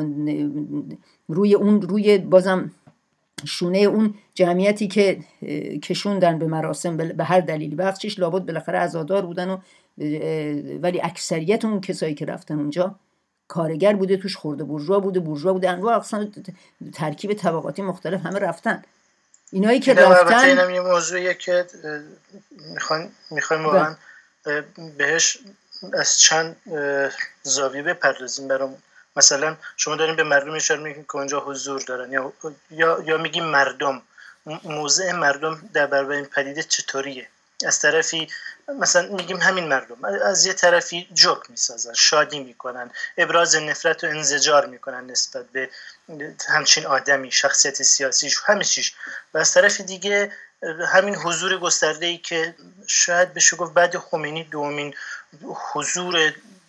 C: روی اون روی بازم شونه اون جمعیتی که کشوندن به مراسم به هر دلیلی، بخشش لابد بالاخره عزادار بودن و ولی اکثریت اون کسایی که رفتن اونجا کارگر بوده، توش خرده بورژوا بوده، بورژوا بوده، انواع اقسام ترکیب طبقاتی مختلف همه رفتن. اینایی که رفتن
B: اینم یه موضوعیه که میخوایم میخوایم واقعا بهش از چند زاویه بپردازیم برامون. مثلا شما دارین به مردم اشاره میکنید که اونجا حضور دارن، یا یا یا میگیم مردم، موضع مردم در برابر این پدیده چطوریه؟ از طرفی مثلا میگیم همین مردم، از یه طرفی جوک میسازن، شادی میکنن، ابراز نفرت و انزجار میکنن نسبت به همچین آدمی، شخصیت سیاسیش، همه چیش. و از طرف دیگه همین حضور گسترده‌ای که شاید بشه گفت بعد خمینی دومین حضور،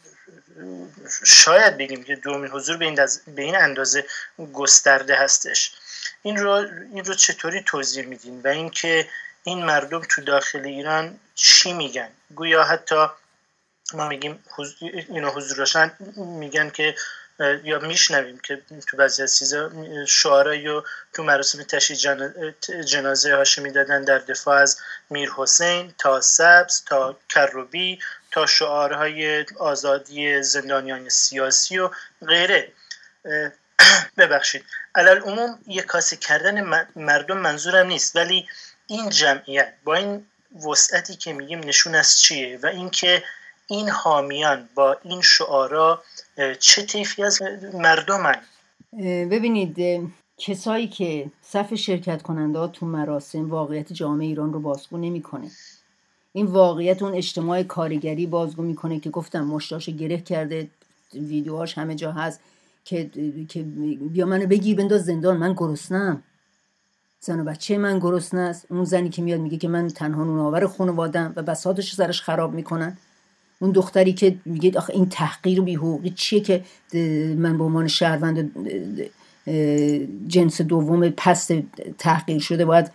B: شاید بگیم که دومین حضور به این, به این اندازه گسترده هستش. این رو این رو چطوری توضیح میدین؟ و اینکه این مردم تو داخل ایران چی میگن؟ گویا حتی ما میگیم حضور، اینا حضور داشتن، میگن که یا میشنویم که تو بعضی از چیزا شعارایی و تو مراسم تشییع جنازه هاشمی دادن در دفاع از میر حسین، تا سبز، تا کروبی، تا شعارهای آزادی زندانیان سیاسی و غیره. ببخشید علل عموم یک کاسه کردن مردم منظورم نیست، ولی این جمعیت با این وسعتی که میگیم نشون از چیه و اینکه این حامیان با این شعارا چه طیفی از مردمن؟
C: ببینید کسایی که صف شرکت کننده ها تو مراسم واقعیت جامعه ایران رو بازگو نمی‌کنه. این واقعیت اون اجتماع کارگری بازگو میکنه که گفتم مشتاش گره کرده، ویدیوهاش همه جا هست که که بیا منو بگیر بنداز زندان، من گرسنه‌ام، زن و بچه من گرسنه است. اون زنی که میاد میگه که من تنها نونآور خانواده‌ام و بساطش سرش خراب میکنن. اون دختری که میگه آخه این تحقیر و بی‌حقوقی چیه که من به عنوان شهروند جنس دوم پست تحقیر شده باید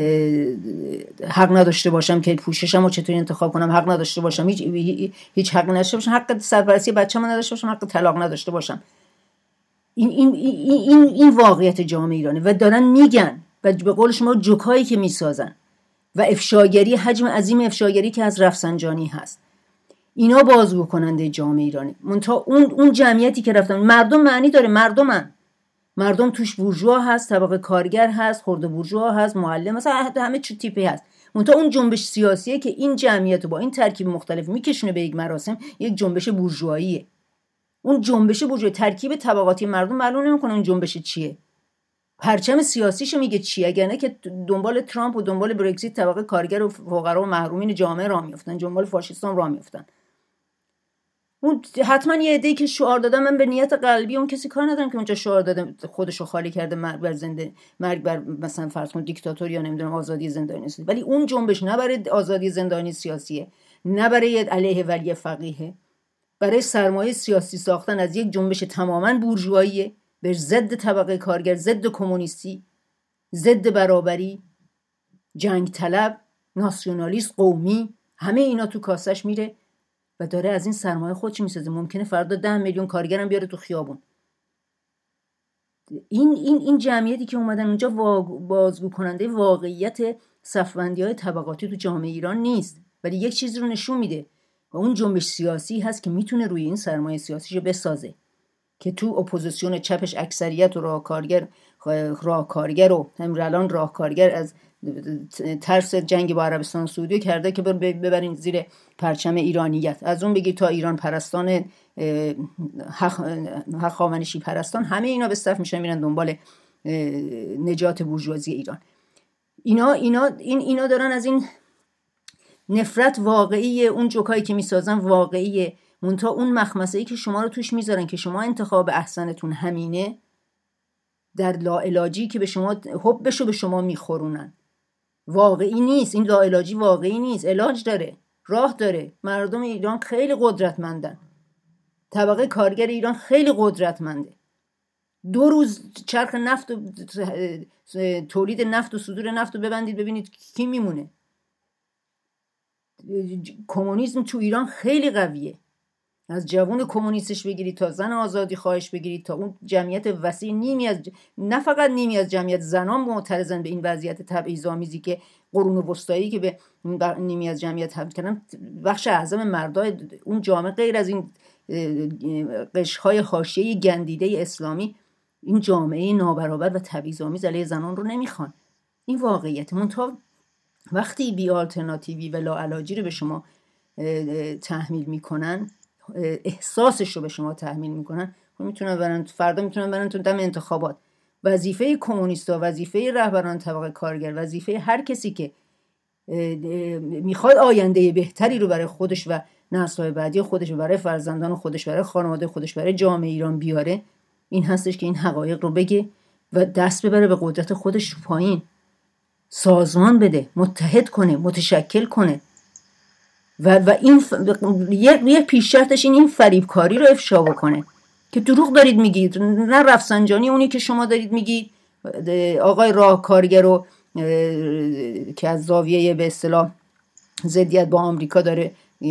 C: حق نداشته باشم که پوششم رو چطوری انتخاب کنم، حق نداشته باشم، هیچ هیچ حق نداشته باشم، حق سرپرستی بچه‌م نداشته باشم، حق طلاق نداشته باشم. این این این این واقعیت جامعه ایرانه و دارن میگن و به قول شما جوکایی که میسازن و افشاگری، حجم عظیم افشاگری که از رفسنجانی هست، اینا بازگو کننده جامعه ایرانه. منتها اون اون جمعیتی که رفتن، مردم معنی داره، مردمن، مردم توش بورژوا هست، طبقه کارگر هست، خرده بورژوا هست، معلم، مثلا همه چی تیپی هست. منتها اون جنبش سیاسیه که این جمعیت رو با این ترکیب مختلف میکشونه به یک مراسم، یک جنبش بورژواییه. اون جنبش بورژوایی ترکیب طبقاتی مردم معلوم نمیکنه اون جنبش چیه، پرچم سیاسیشو میگه چیه. اگر نه که دنبال ترامپ و دنبال برگزیت طبقه کارگر و فقرا و محرومین جامعه راه میافتن، دنبال فاشیستان راه میافتن. اون حتما یه عده‌ای که شعار دادن، من به نیت قلبی اون کسی کار ندارم که اونجا شعار داده خودشو خالی کرده مرگ بر زنده، مرگ بر مثلا فرض کن دیکتاتور یا نمیدونم آزادی زندانی است، ولی اون جنبش نه برای آزادی زندانی سیاسیه، نه برای علیه ولی فقیه، برای سرمایه سیاسی ساختن از یک جنبش تماما بورژواییه، به ضد طبقه کارگر، ضد کمونیستی، ضد برابری، جنگ طلب، ناسیونالیست، قومی، همه اینا تو کاسش میره و داره از این سرمایه خودش میسازه. ممکنه فردا ده میلیون کارگرم بیاره تو خیابون. این این این جمعیتی که اومدن اونجا بازگو کننده واقعیت صفبندی‌های طبقاتی تو جامعه ایران نیست، ولی یک چیز رو نشون میده و اون جنبش سیاسی هست که میتونه روی این سرمایه سیاسیشو بسازه که تو اپوزیسیون چپش اکثریت و راه کارگر راه کارگر و همین الان راه کارگر از ترس جنگ با عربستان سعودی کرده که ببرین زیر پرچم ایرانیت، از اون بگیر تا ایران پرستان، هخامنشی پرستان، همه اینا به صف میشن میرن دنبال نجات بورژوازی ایران. اینا اینا این اینا دارن از این نفرت واقعی، اون جوکایی که میسازن واقعیه، منتها اون مخمسه‌ای که شما رو توش میذارن که شما انتخاب احسنتون همینه، در لاعلاجی که به شما حبشو به شما میخورونن، واقعی نیست. این لاعلاجی واقعی نیست، علاج داره، راه داره. مردم ایران خیلی قدرتمندن، طبقه کارگر ایران خیلی قدرتمنده. دو روز چرخ نفت و تولید نفت و صدور نفت رو ببندید ببینید کی میمونه. کمونیسم تو ایران خیلی قویه، از جوان کمونیستش بگیرید تا زن آزادی خواهش بگیرید تا اون جمعیت وسیع، نیمی از ج... نه فقط نیمی از جمعیت زنان معترضن به این وضعیت تبعیض‌آمیزی که قرون وسطایی که به نیمی از جمعیت تبعیض کردن. بخش اعظم مردای اون جامعه غیر از این قشرهای حاشیه گندیده اسلامی این جامعه نابرابر و تبعیض‌آمیز علیه زنان رو نمیخوان. این واقعیت. منتها وقتی بی آلترناتیوی و لاعلاجی رو به شما تحمیل میکنن، احساسش رو به شما تحمیل میکنن، میتونن برن فردا میتونن برن تو دم انتخابات. وظیفه کمونیستا، وظیفه رهبران طبقه کارگر، وظیفه هر کسی که میخواد آینده بهتری رو برای خودش و نسل‌های بعدی خودش، برای فرزندان خودش، برای خانواده خودش، برای جامعه ایران بیاره، این هستش که این حقایق رو بگه و دست ببره به قدرت خودش پایین، سازمان بده، متحد کنه، متشکل کنه. و و این ف... یه یه پیش شرطش این این فریبکاری رو افشا بکنه که دروغ دارید میگید. نه رفسنجانی اونی که شما دارید میگید، آقای راه کارگر رو که از زاویه به اصطلاح ضدیت با آمریکا داره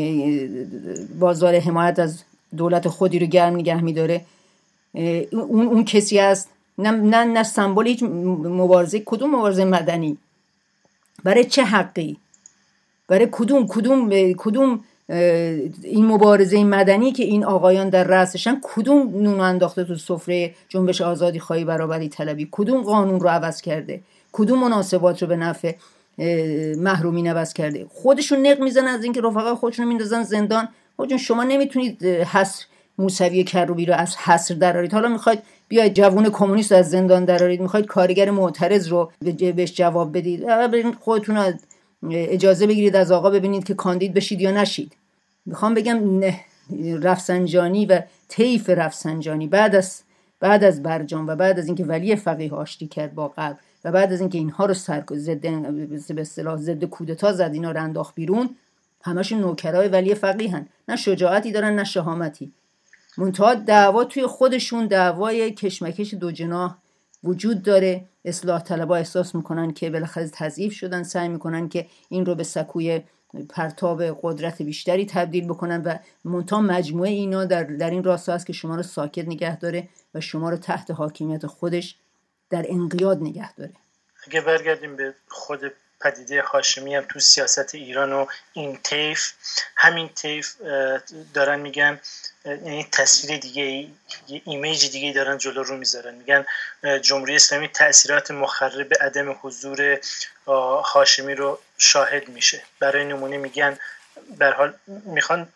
C: بازار حمایت از دولت خودی رو گرم نگه میداره، اون اون کسی است. نه نه نه سمبل هیچ مبارزه، کدوم مبارزه مدنی، برای چه حقی، برای کدوم کدوم کدوم این مبارزه مدنی که این آقایان در رأسشن، کدوم نون انداخته تو سفره جنبش آزادی خواهی برابری طلبی، کدوم قانون رو عوض کرده، کدوم مناسبات رو به نفع محرومین عوض کرده. خودشون نق میزنن از اینکه رفقا خودشون میندازن زندان. خودشون شما نمیتونید حصر موسوی کروبی رو از حصر درارید. حالا میخواید بیاید جوون کمونیست از زندان درارید، میخواید کارگر معترض رو بهش جواب بدید، خودتون اجازه بگیرید از آقا ببینید که کاندید بشید یا نشید. میخوام بگم نه رفسنجانی و طیف رفسنجانی بعد از بعد از برجام و بعد از اینکه ولی فقیه آشتی کرد با غرب و بعد از اینکه اینها رو سر ضد به اصطلاح ضد کودتا زد، اینا رو انداخت بیرون، همشون نوکرای ولی فقیه هن، نه شجاعتی دارن نه شهامتی. منتها دعوا توی خودشون، دعوای کشمکش دو جناح وجود داره. اصلاح طلبها احساس میکنن که بالاخره تضعیف شدن، سعی میکنن که این رو به سکوی پرتاب قدرت بیشتری تبدیل بکنن و منتها مجموعه اینا در, در این راستا است که شما رو ساکت نگه داره و شما رو تحت حاکمیت خودش در انقیاد نگه داره.
B: اگه برگردیم به خود پدیده هاشمی هم تو سیاست ایران و این طیف، همین طیف دارن میگن، یعنی تصویر دیگه، یه ایمیج دیگه دارن جلو رو میذارن، میگن جمهوری اسلامی تأثیرات مخرب عدم حضور هاشمی رو شاهد میشه. برای نمونه میگن به هر حال میخوان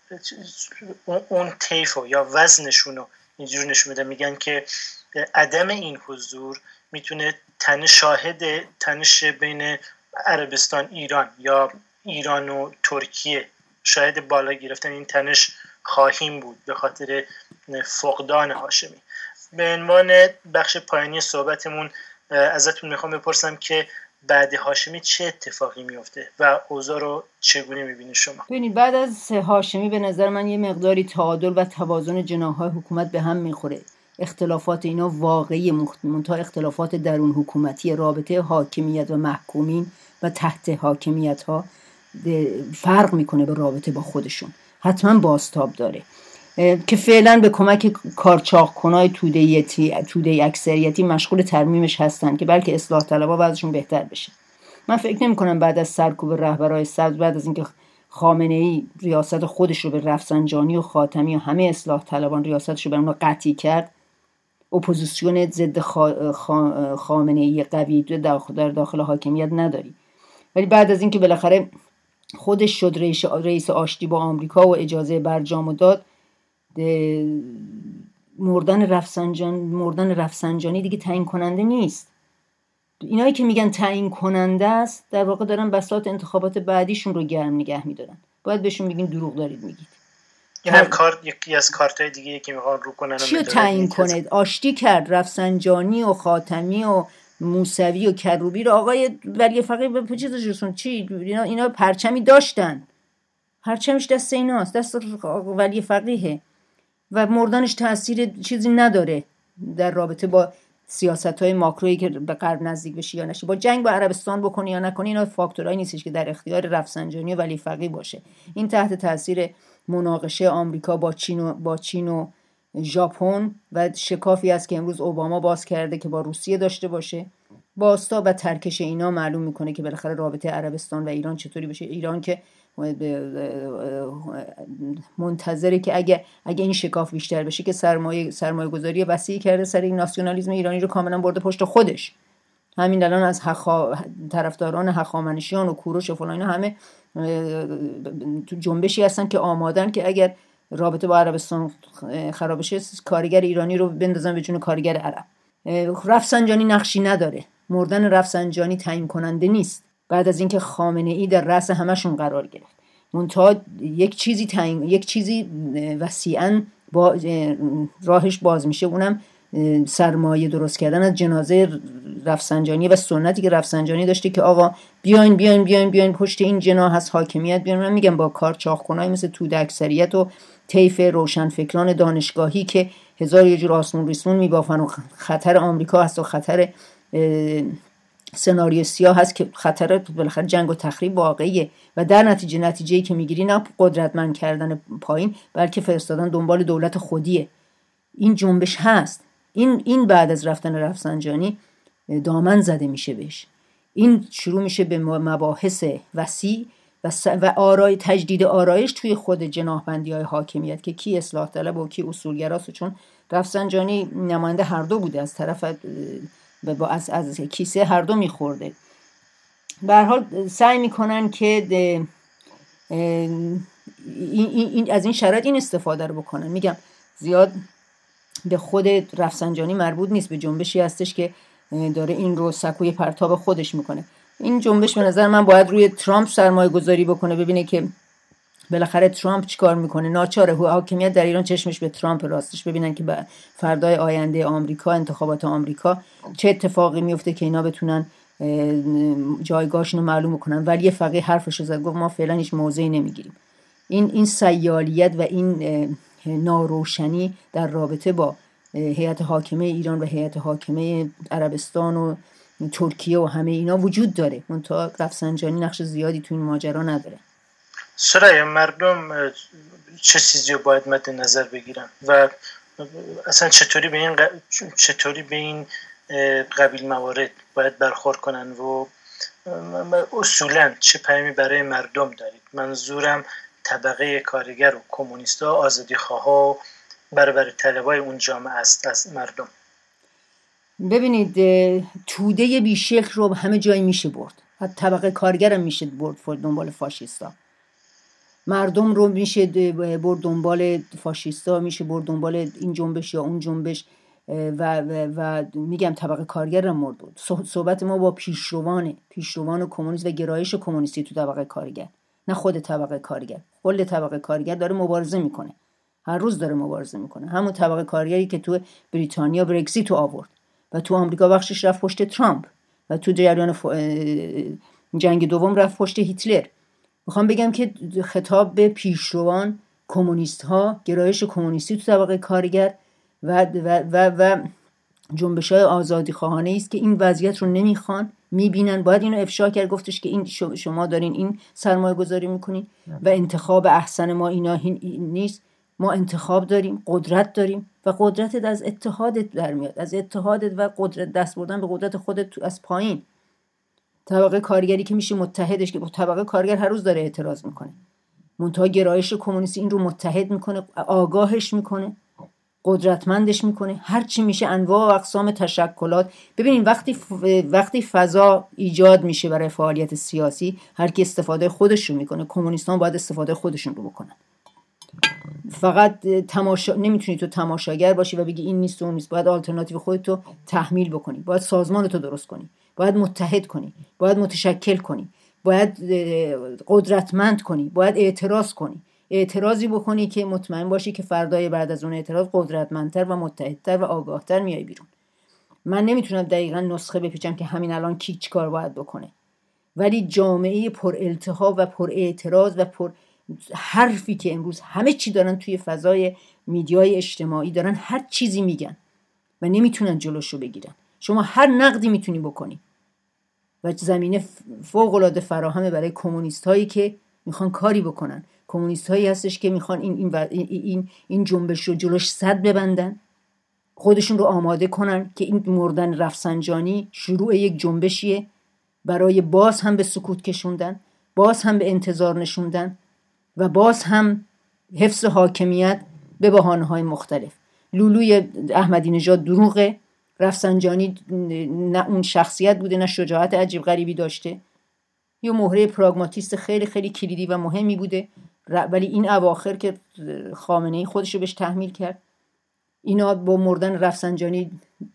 B: اون طیفو یا وزنشون رو اینجوری نشون میدن، میگن که عدم این حضور میتونه تن شاهد تنش بین عربستان ایران یا ایران و ترکیه، شاهد بالا گرفتن این تنش خواهیم بود به خاطر فقدان هاشمی. به عنوان بخش پایانی صحبتمون ازتون میخوام بپرسم که بعد هاشمی چه اتفاقی میفته و اوضاع رو چگونه میبینید شما؟
C: ببینید بعد از هاشمی به نظر من یه مقداری تعادل و توازن جناح‌های حکومت به هم میخوره. اختلافات اینا واقعی، منتها اختلافات درون حکومتی، رابطه حاکمیت و محکومین و تحت حاکمیت ها فرق میکنه به رابطه با خودشون، حتما بازتاب داره که فعلا به کمک کارچاق‌کنای توده‌ای توده اکثریتی مشغول ترمیمش هستن که بلکه اصلاح طلبها وضعشون بهتر بشه. من فکر نمی کنم بعد از سرکوب رهبرای سبز، بعد از اینکه خامنه‌ای ریاست خودش رو به رفسنجانی و خاتمی و همه اصلاح طلبان ریاستش رو به اونها قطعی کرد، اپوزیسیون ضد خا... خا... خامنه‌ای قوی در داخل حاکمیت نداری. ولی بعد از اینکه بالاخره خودش شد رئیس رئیس آشتی با آمریکا و اجازه برجام داد، مردن رفسنجان مردن رفسنجانی دیگه تعیین کننده نیست. اینایی که میگن تعیین کننده است در واقع دارن بساط انتخابات بعدیشون رو گرم نگه میدارن. باید بهشون بگین دروغ دارید میگید.
B: این هم کار یکی از کارتای دیگه که میخوان رو کنن.
C: چی تعیین کنه؟ آشتی کرد رفسنجانی و خاتمی و موسوی و کروبی رو آقای ولی فقیه به چیزشون چی اینا اینا پرچمی داشتن، پرچمش دست ایناست، دست ولی فقیه و مردنش تأثیر چیزی نداره در رابطه با سیاست‌های ماکرویی که به غرب نزدیک بشی یا نشی، با جنگ با عربستان بکنی یا نکنی، اینا فاکتورایی نیستش که در اختیار رفسنجانی و ولی فقیه باشه. این تحت تأثیر مناقشه آمریکا با چین و با چین و ژاپن و شکافی است که امروز اوباما باز کرده که با روسیه داشته باشه، باستا و ترکش اینا معلوم میکنه که بالاخره رابطه عربستان و ایران چطوری بشه. ایران که منتظره که اگه اگه این شکاف بیشتر بشه که سرمایه سرمایه گذاری وسیع کرده سر این ناسیونالیسم ایرانی رو کاملا برده پشت خودش. همین الان از حخا... طرفداران هخامنشیان و کوروش و فلان اینا همه تو جنبشی هستن که آمادن که اگر رابطه با عربستان خراب بشه کارگر ایرانی رو بندازن به جون کارگر عرب. رفسنجانی نقشی نداره، مردن رفسنجانی تعیین کننده نیست. بعد از اینکه خامنه‌ای در رأس همشون قرار گرفت، منتها یک چیزی تعیین یک چیزی وسیعاً با راهش باز میشه، اونم سرمایه درست کردن از جنازه رفسنجانی و سنتی که رفسنجانی داشته که آقا بیاین بیاین بیاین بیاین پشت این جناح هست حاکمیت بیاین. من میگم با کار چاق‌کنای مثل توده اکثریت و طیف روشنفکران دانشگاهی که هزار یه جور آسمون ریسمون میبافن و خطر آمریکا هست و خطر سناریو سیاه هست که خطر بالاخره جنگ و تخریب واقعیه و در نتیجه نتیجه‌ای که میگیری نه قدرتمند کردن پایین بلکه فرستادن دنبال دولت خودیه. این جنبش هست. این این بعد از رفتن رفسنجانی دامن زده میشه بهش. این شروع میشه به مباحث وسیع و و آرای تجدید آرایش توی خود جناح‌بندی‌های حاکمیت که کی اصلاح طلب و کی اصولگراست، چون رفسنجانی نماینده هر دو بوده، از طرف با از از کیسه هر دو میخورده. به هر حال سعی میکنن که این این از این شرایط این استفاده رو بکنن. میگم زیاد به خود رفسنجانی مربوط نیست، به جنبشی هستش که داره این رو سکوی پرتاب خودش میکنه. این جنبش به نظر من باید روی ترامپ سرمایه گذاری بکنه، ببینه که بالاخره ترامپ چیکار میکنه؟ ناچاره حاکمیت در ایران چشمش به ترامپ راستش ببینن که فردای آینده آمریکا، انتخابات آمریکا چه اتفاقی میفته که اینا بتونن جایگاهشون رو معلوم کنن. ولی یه فقیه حرفش زد، گفت ما فعلا هیچ موضعی نمیگیریم. این این سیالیت و این ناروشنی در رابطه با هیئت حاکمه ایران و هیئت حاکمه عربستان و ترکیه و همه اینا وجود داره. منتها رفسنجانی نقش زیادی تو این ماجرا نداره.
B: سرای مردم چه چیزی رو باید مد نظر بگیرن و اصلا چطوری به این ق... چطوری به این قبیل موارد باید برخورد کنن و اصولا چه پیامی برای مردم دارید؟ منظورم طبقه کارگر و کمونیستا، آزادی خواها و برابر طلبای اون جامعه است از مردم.
C: ببینید توده بیشکل رو همه جای میشه برد. حتی طبقه کارگر هم میشه برد دنبال فاشیستا. مردم رو میشه برد دنبال فاشیستا، میشه برد دنبال این جنبش یا اون جنبش و, و, و میگم طبقه کارگر رو مرد بود. صحبت ما با پیشروان پیشروان کمونیست و گرایش کمونیستی تو طبقه کارگر، نه خود طبقه کارگر. کل طبقه کارگر داره مبارزه میکنه، هر روز داره مبارزه میکنه. همون طبقه کارگری که تو بریتانیا برگزیت رو آورد و تو آمریکا بخشش رفت پشت ترامپ و تو جریان ف... جنگ دوم رفت پشت هیتلر. میخوام بگم که خطاب به پیشروان کمونیست ها، گرایش کمونیستی تو طبقه کارگر و و و, و جنبش‌های آزادی خواهانه است که این وضعیت رو نمیخوان، میبینن. باید اینو افشا کرد، گفتش که این شما دارین این سرمایه گذاری میکنین و انتخاب احسن ما اینا نیست. ما انتخاب داریم، قدرت داریم و قدرتت از اتحادت در میاد، از اتحادت و قدرت دست بردن به قدرت خودت از پایین. طبقه کارگری که میشه متحدش، که طبقه کارگر هر روز داره اعتراض میکنه، منتها گرایش کمونیستی این رو متحد میکنه، آگاهش میکنه، قدرتمندش میکنه. هر چی میشه انواع و اقسام تشکلات. ببینید وقتی وقتی فضا ایجاد میشه برای فعالیت سیاسی، هر کی استفاده خودش رو میکنه. کمونیستان باید استفاده خودشون رو بکنن. فقط تماشا نمیتونی تو تماشاگر باشی و بگی این نیست و اون نیست. باید آلترناتیو خودت رو تحمیل بکنی، باید سازمانت رو درست کنی، باید متحد کنی، باید متشکل کنی، باید قدرتمند کنی، باید اعتراض کنی. اعتراضی بکنی که مطمئن باشی که فردای بعد از اون اعتراض قدرتمندتر و متحدتر و آگاهتر میای بیرون. من نمیتونم دقیقاً نسخه بپیچم که همین الان کی چی کار باید بکنه، ولی جامعه پر التهاب و پر اعتراض و پر حرفی که امروز همه چی دارن توی فضای میدیای اجتماعی دارن، هر چیزی میگن و نمیتونن جلوشو بگیرن. شما هر نقدی میتونی بکنی و زمینه فوق العاده فراهمه برای کمونیست هایی که میخوان کاری بکنن. کمونیست هایی هستش که میخوان این این این این جنبش رو جلوش سد ببندن، خودشون رو آماده کنن که این مردن رفسنجانی شروع یک جنبشیه برای باز هم به سکوت کشوندن، باز هم به انتظار نشوندن و باز هم حفظ حاکمیت به بهانه‌های مختلف. لولوی احمدی نژاد دروغه. رفسنجانی نه اون شخصیت بوده، نه شجاعت عجیب غریبی داشته. یه مهره پراگماتیست خیلی خیلی کلیدی و مهمی بوده، ولی این اواخر که خامنه‌ای خودشو بهش تحمیل کرد، اینا با مردن رفسنجانی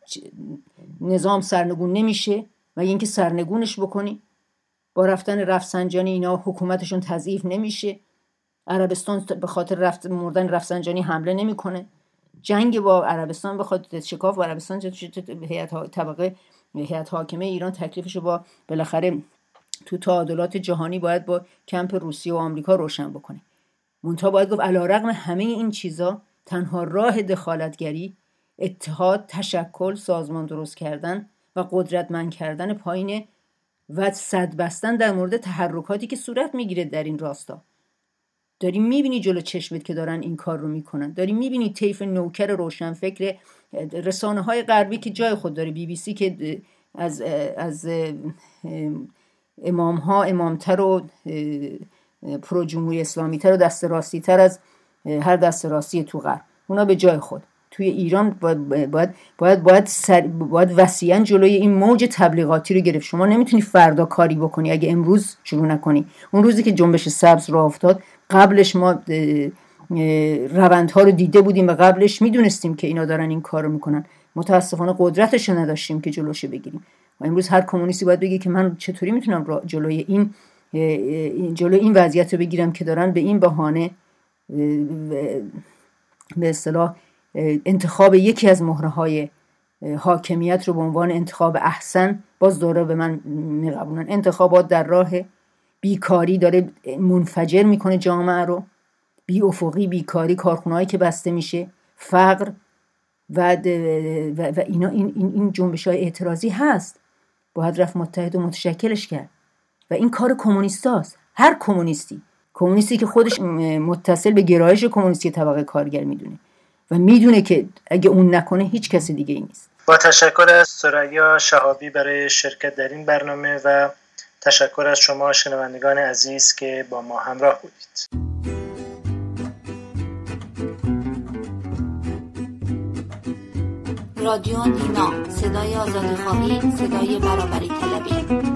C: نظام سرنگون نمیشه و اینکه سرنگونش بکنی با رفتن رفسنجانی اینا حکومتشون تضعیف نمیشه. عربستان به خاطر رفت مردن رفسنجانی حمله نمیکنه. جنگ با عربستان به خاطر شکاف با عربستان هیئت طبقه هیئت حاکمه ایران تکلیفشو با بالاخره تو تعادلات جهانی باید با کمپ روسیه و آمریکا روشن بکنه. منتها باید گفت علیرغم همه این چیزا تنها راه دخالتگری اتحاد، تشکل، سازمان درست کردن و قدرتمند کردن پایینه و سد بستن در مورد تحرکاتی که صورت میگیره در این راستا. داری میبینی جلو چشمت که دارن این کار رو میکنن. داری میبینی طیف نوکر روشنفکر رسانه های غربی که جای خود داره، بی بی سی که از از امام ها امامتر و پرو جمهوری اسلامی تر و دست راستی تر از هر دست راستی تو غرب، اونا به جای خود. توی ایران باید باید باید باید, سر باید وسیعاً جلوی این موج تبلیغاتی رو گرفت. شما نمیتونی فردا کاری بکنی اگه امروز شروع نکنی. اون روزی که جنبش سبز راه افتاد، قبلش ما روندها رو دیده بودیم و قبلش میدونستیم که اینا دارن این کارو میکنن. متاسفانه قدرتش نداشتیم که جلوشو بگیریم. و امروز هر کمونیستی باید بگه که من چطوری میتونم جلوی این جلو این وضعیت رو بگیرم که دارن به این بهانه به اصطلاح انتخاب یکی از مهره‌های حاکمیت رو به عنوان انتخاب احسن باز دوره به من میقبولن. انتخابات در راه، بیکاری داره منفجر میکنه جامعه رو، بی افقی، بیکاری، کارخونه‌هایی که بسته میشه، فقر و و اینا، این این این جنبش‌های اعتراضی هست، باید رفت متحد و متشکلش کرد و این کار کمونیستاست. هر کمونیستی کمونیستی که خودش متصل به گرایش کمونیستی طبقه کارگر میدونه و میدونه که اگه اون نکنه هیچ کسی دیگه ای نیست.
B: با تشکر از ثریا شهابی برای شرکت در این برنامه و تشکر از شما شنوندگان عزیز که با ما همراه بودید.
A: رادیو نینا، صدای آزادی‌خواهی، صدای برابری طلبی.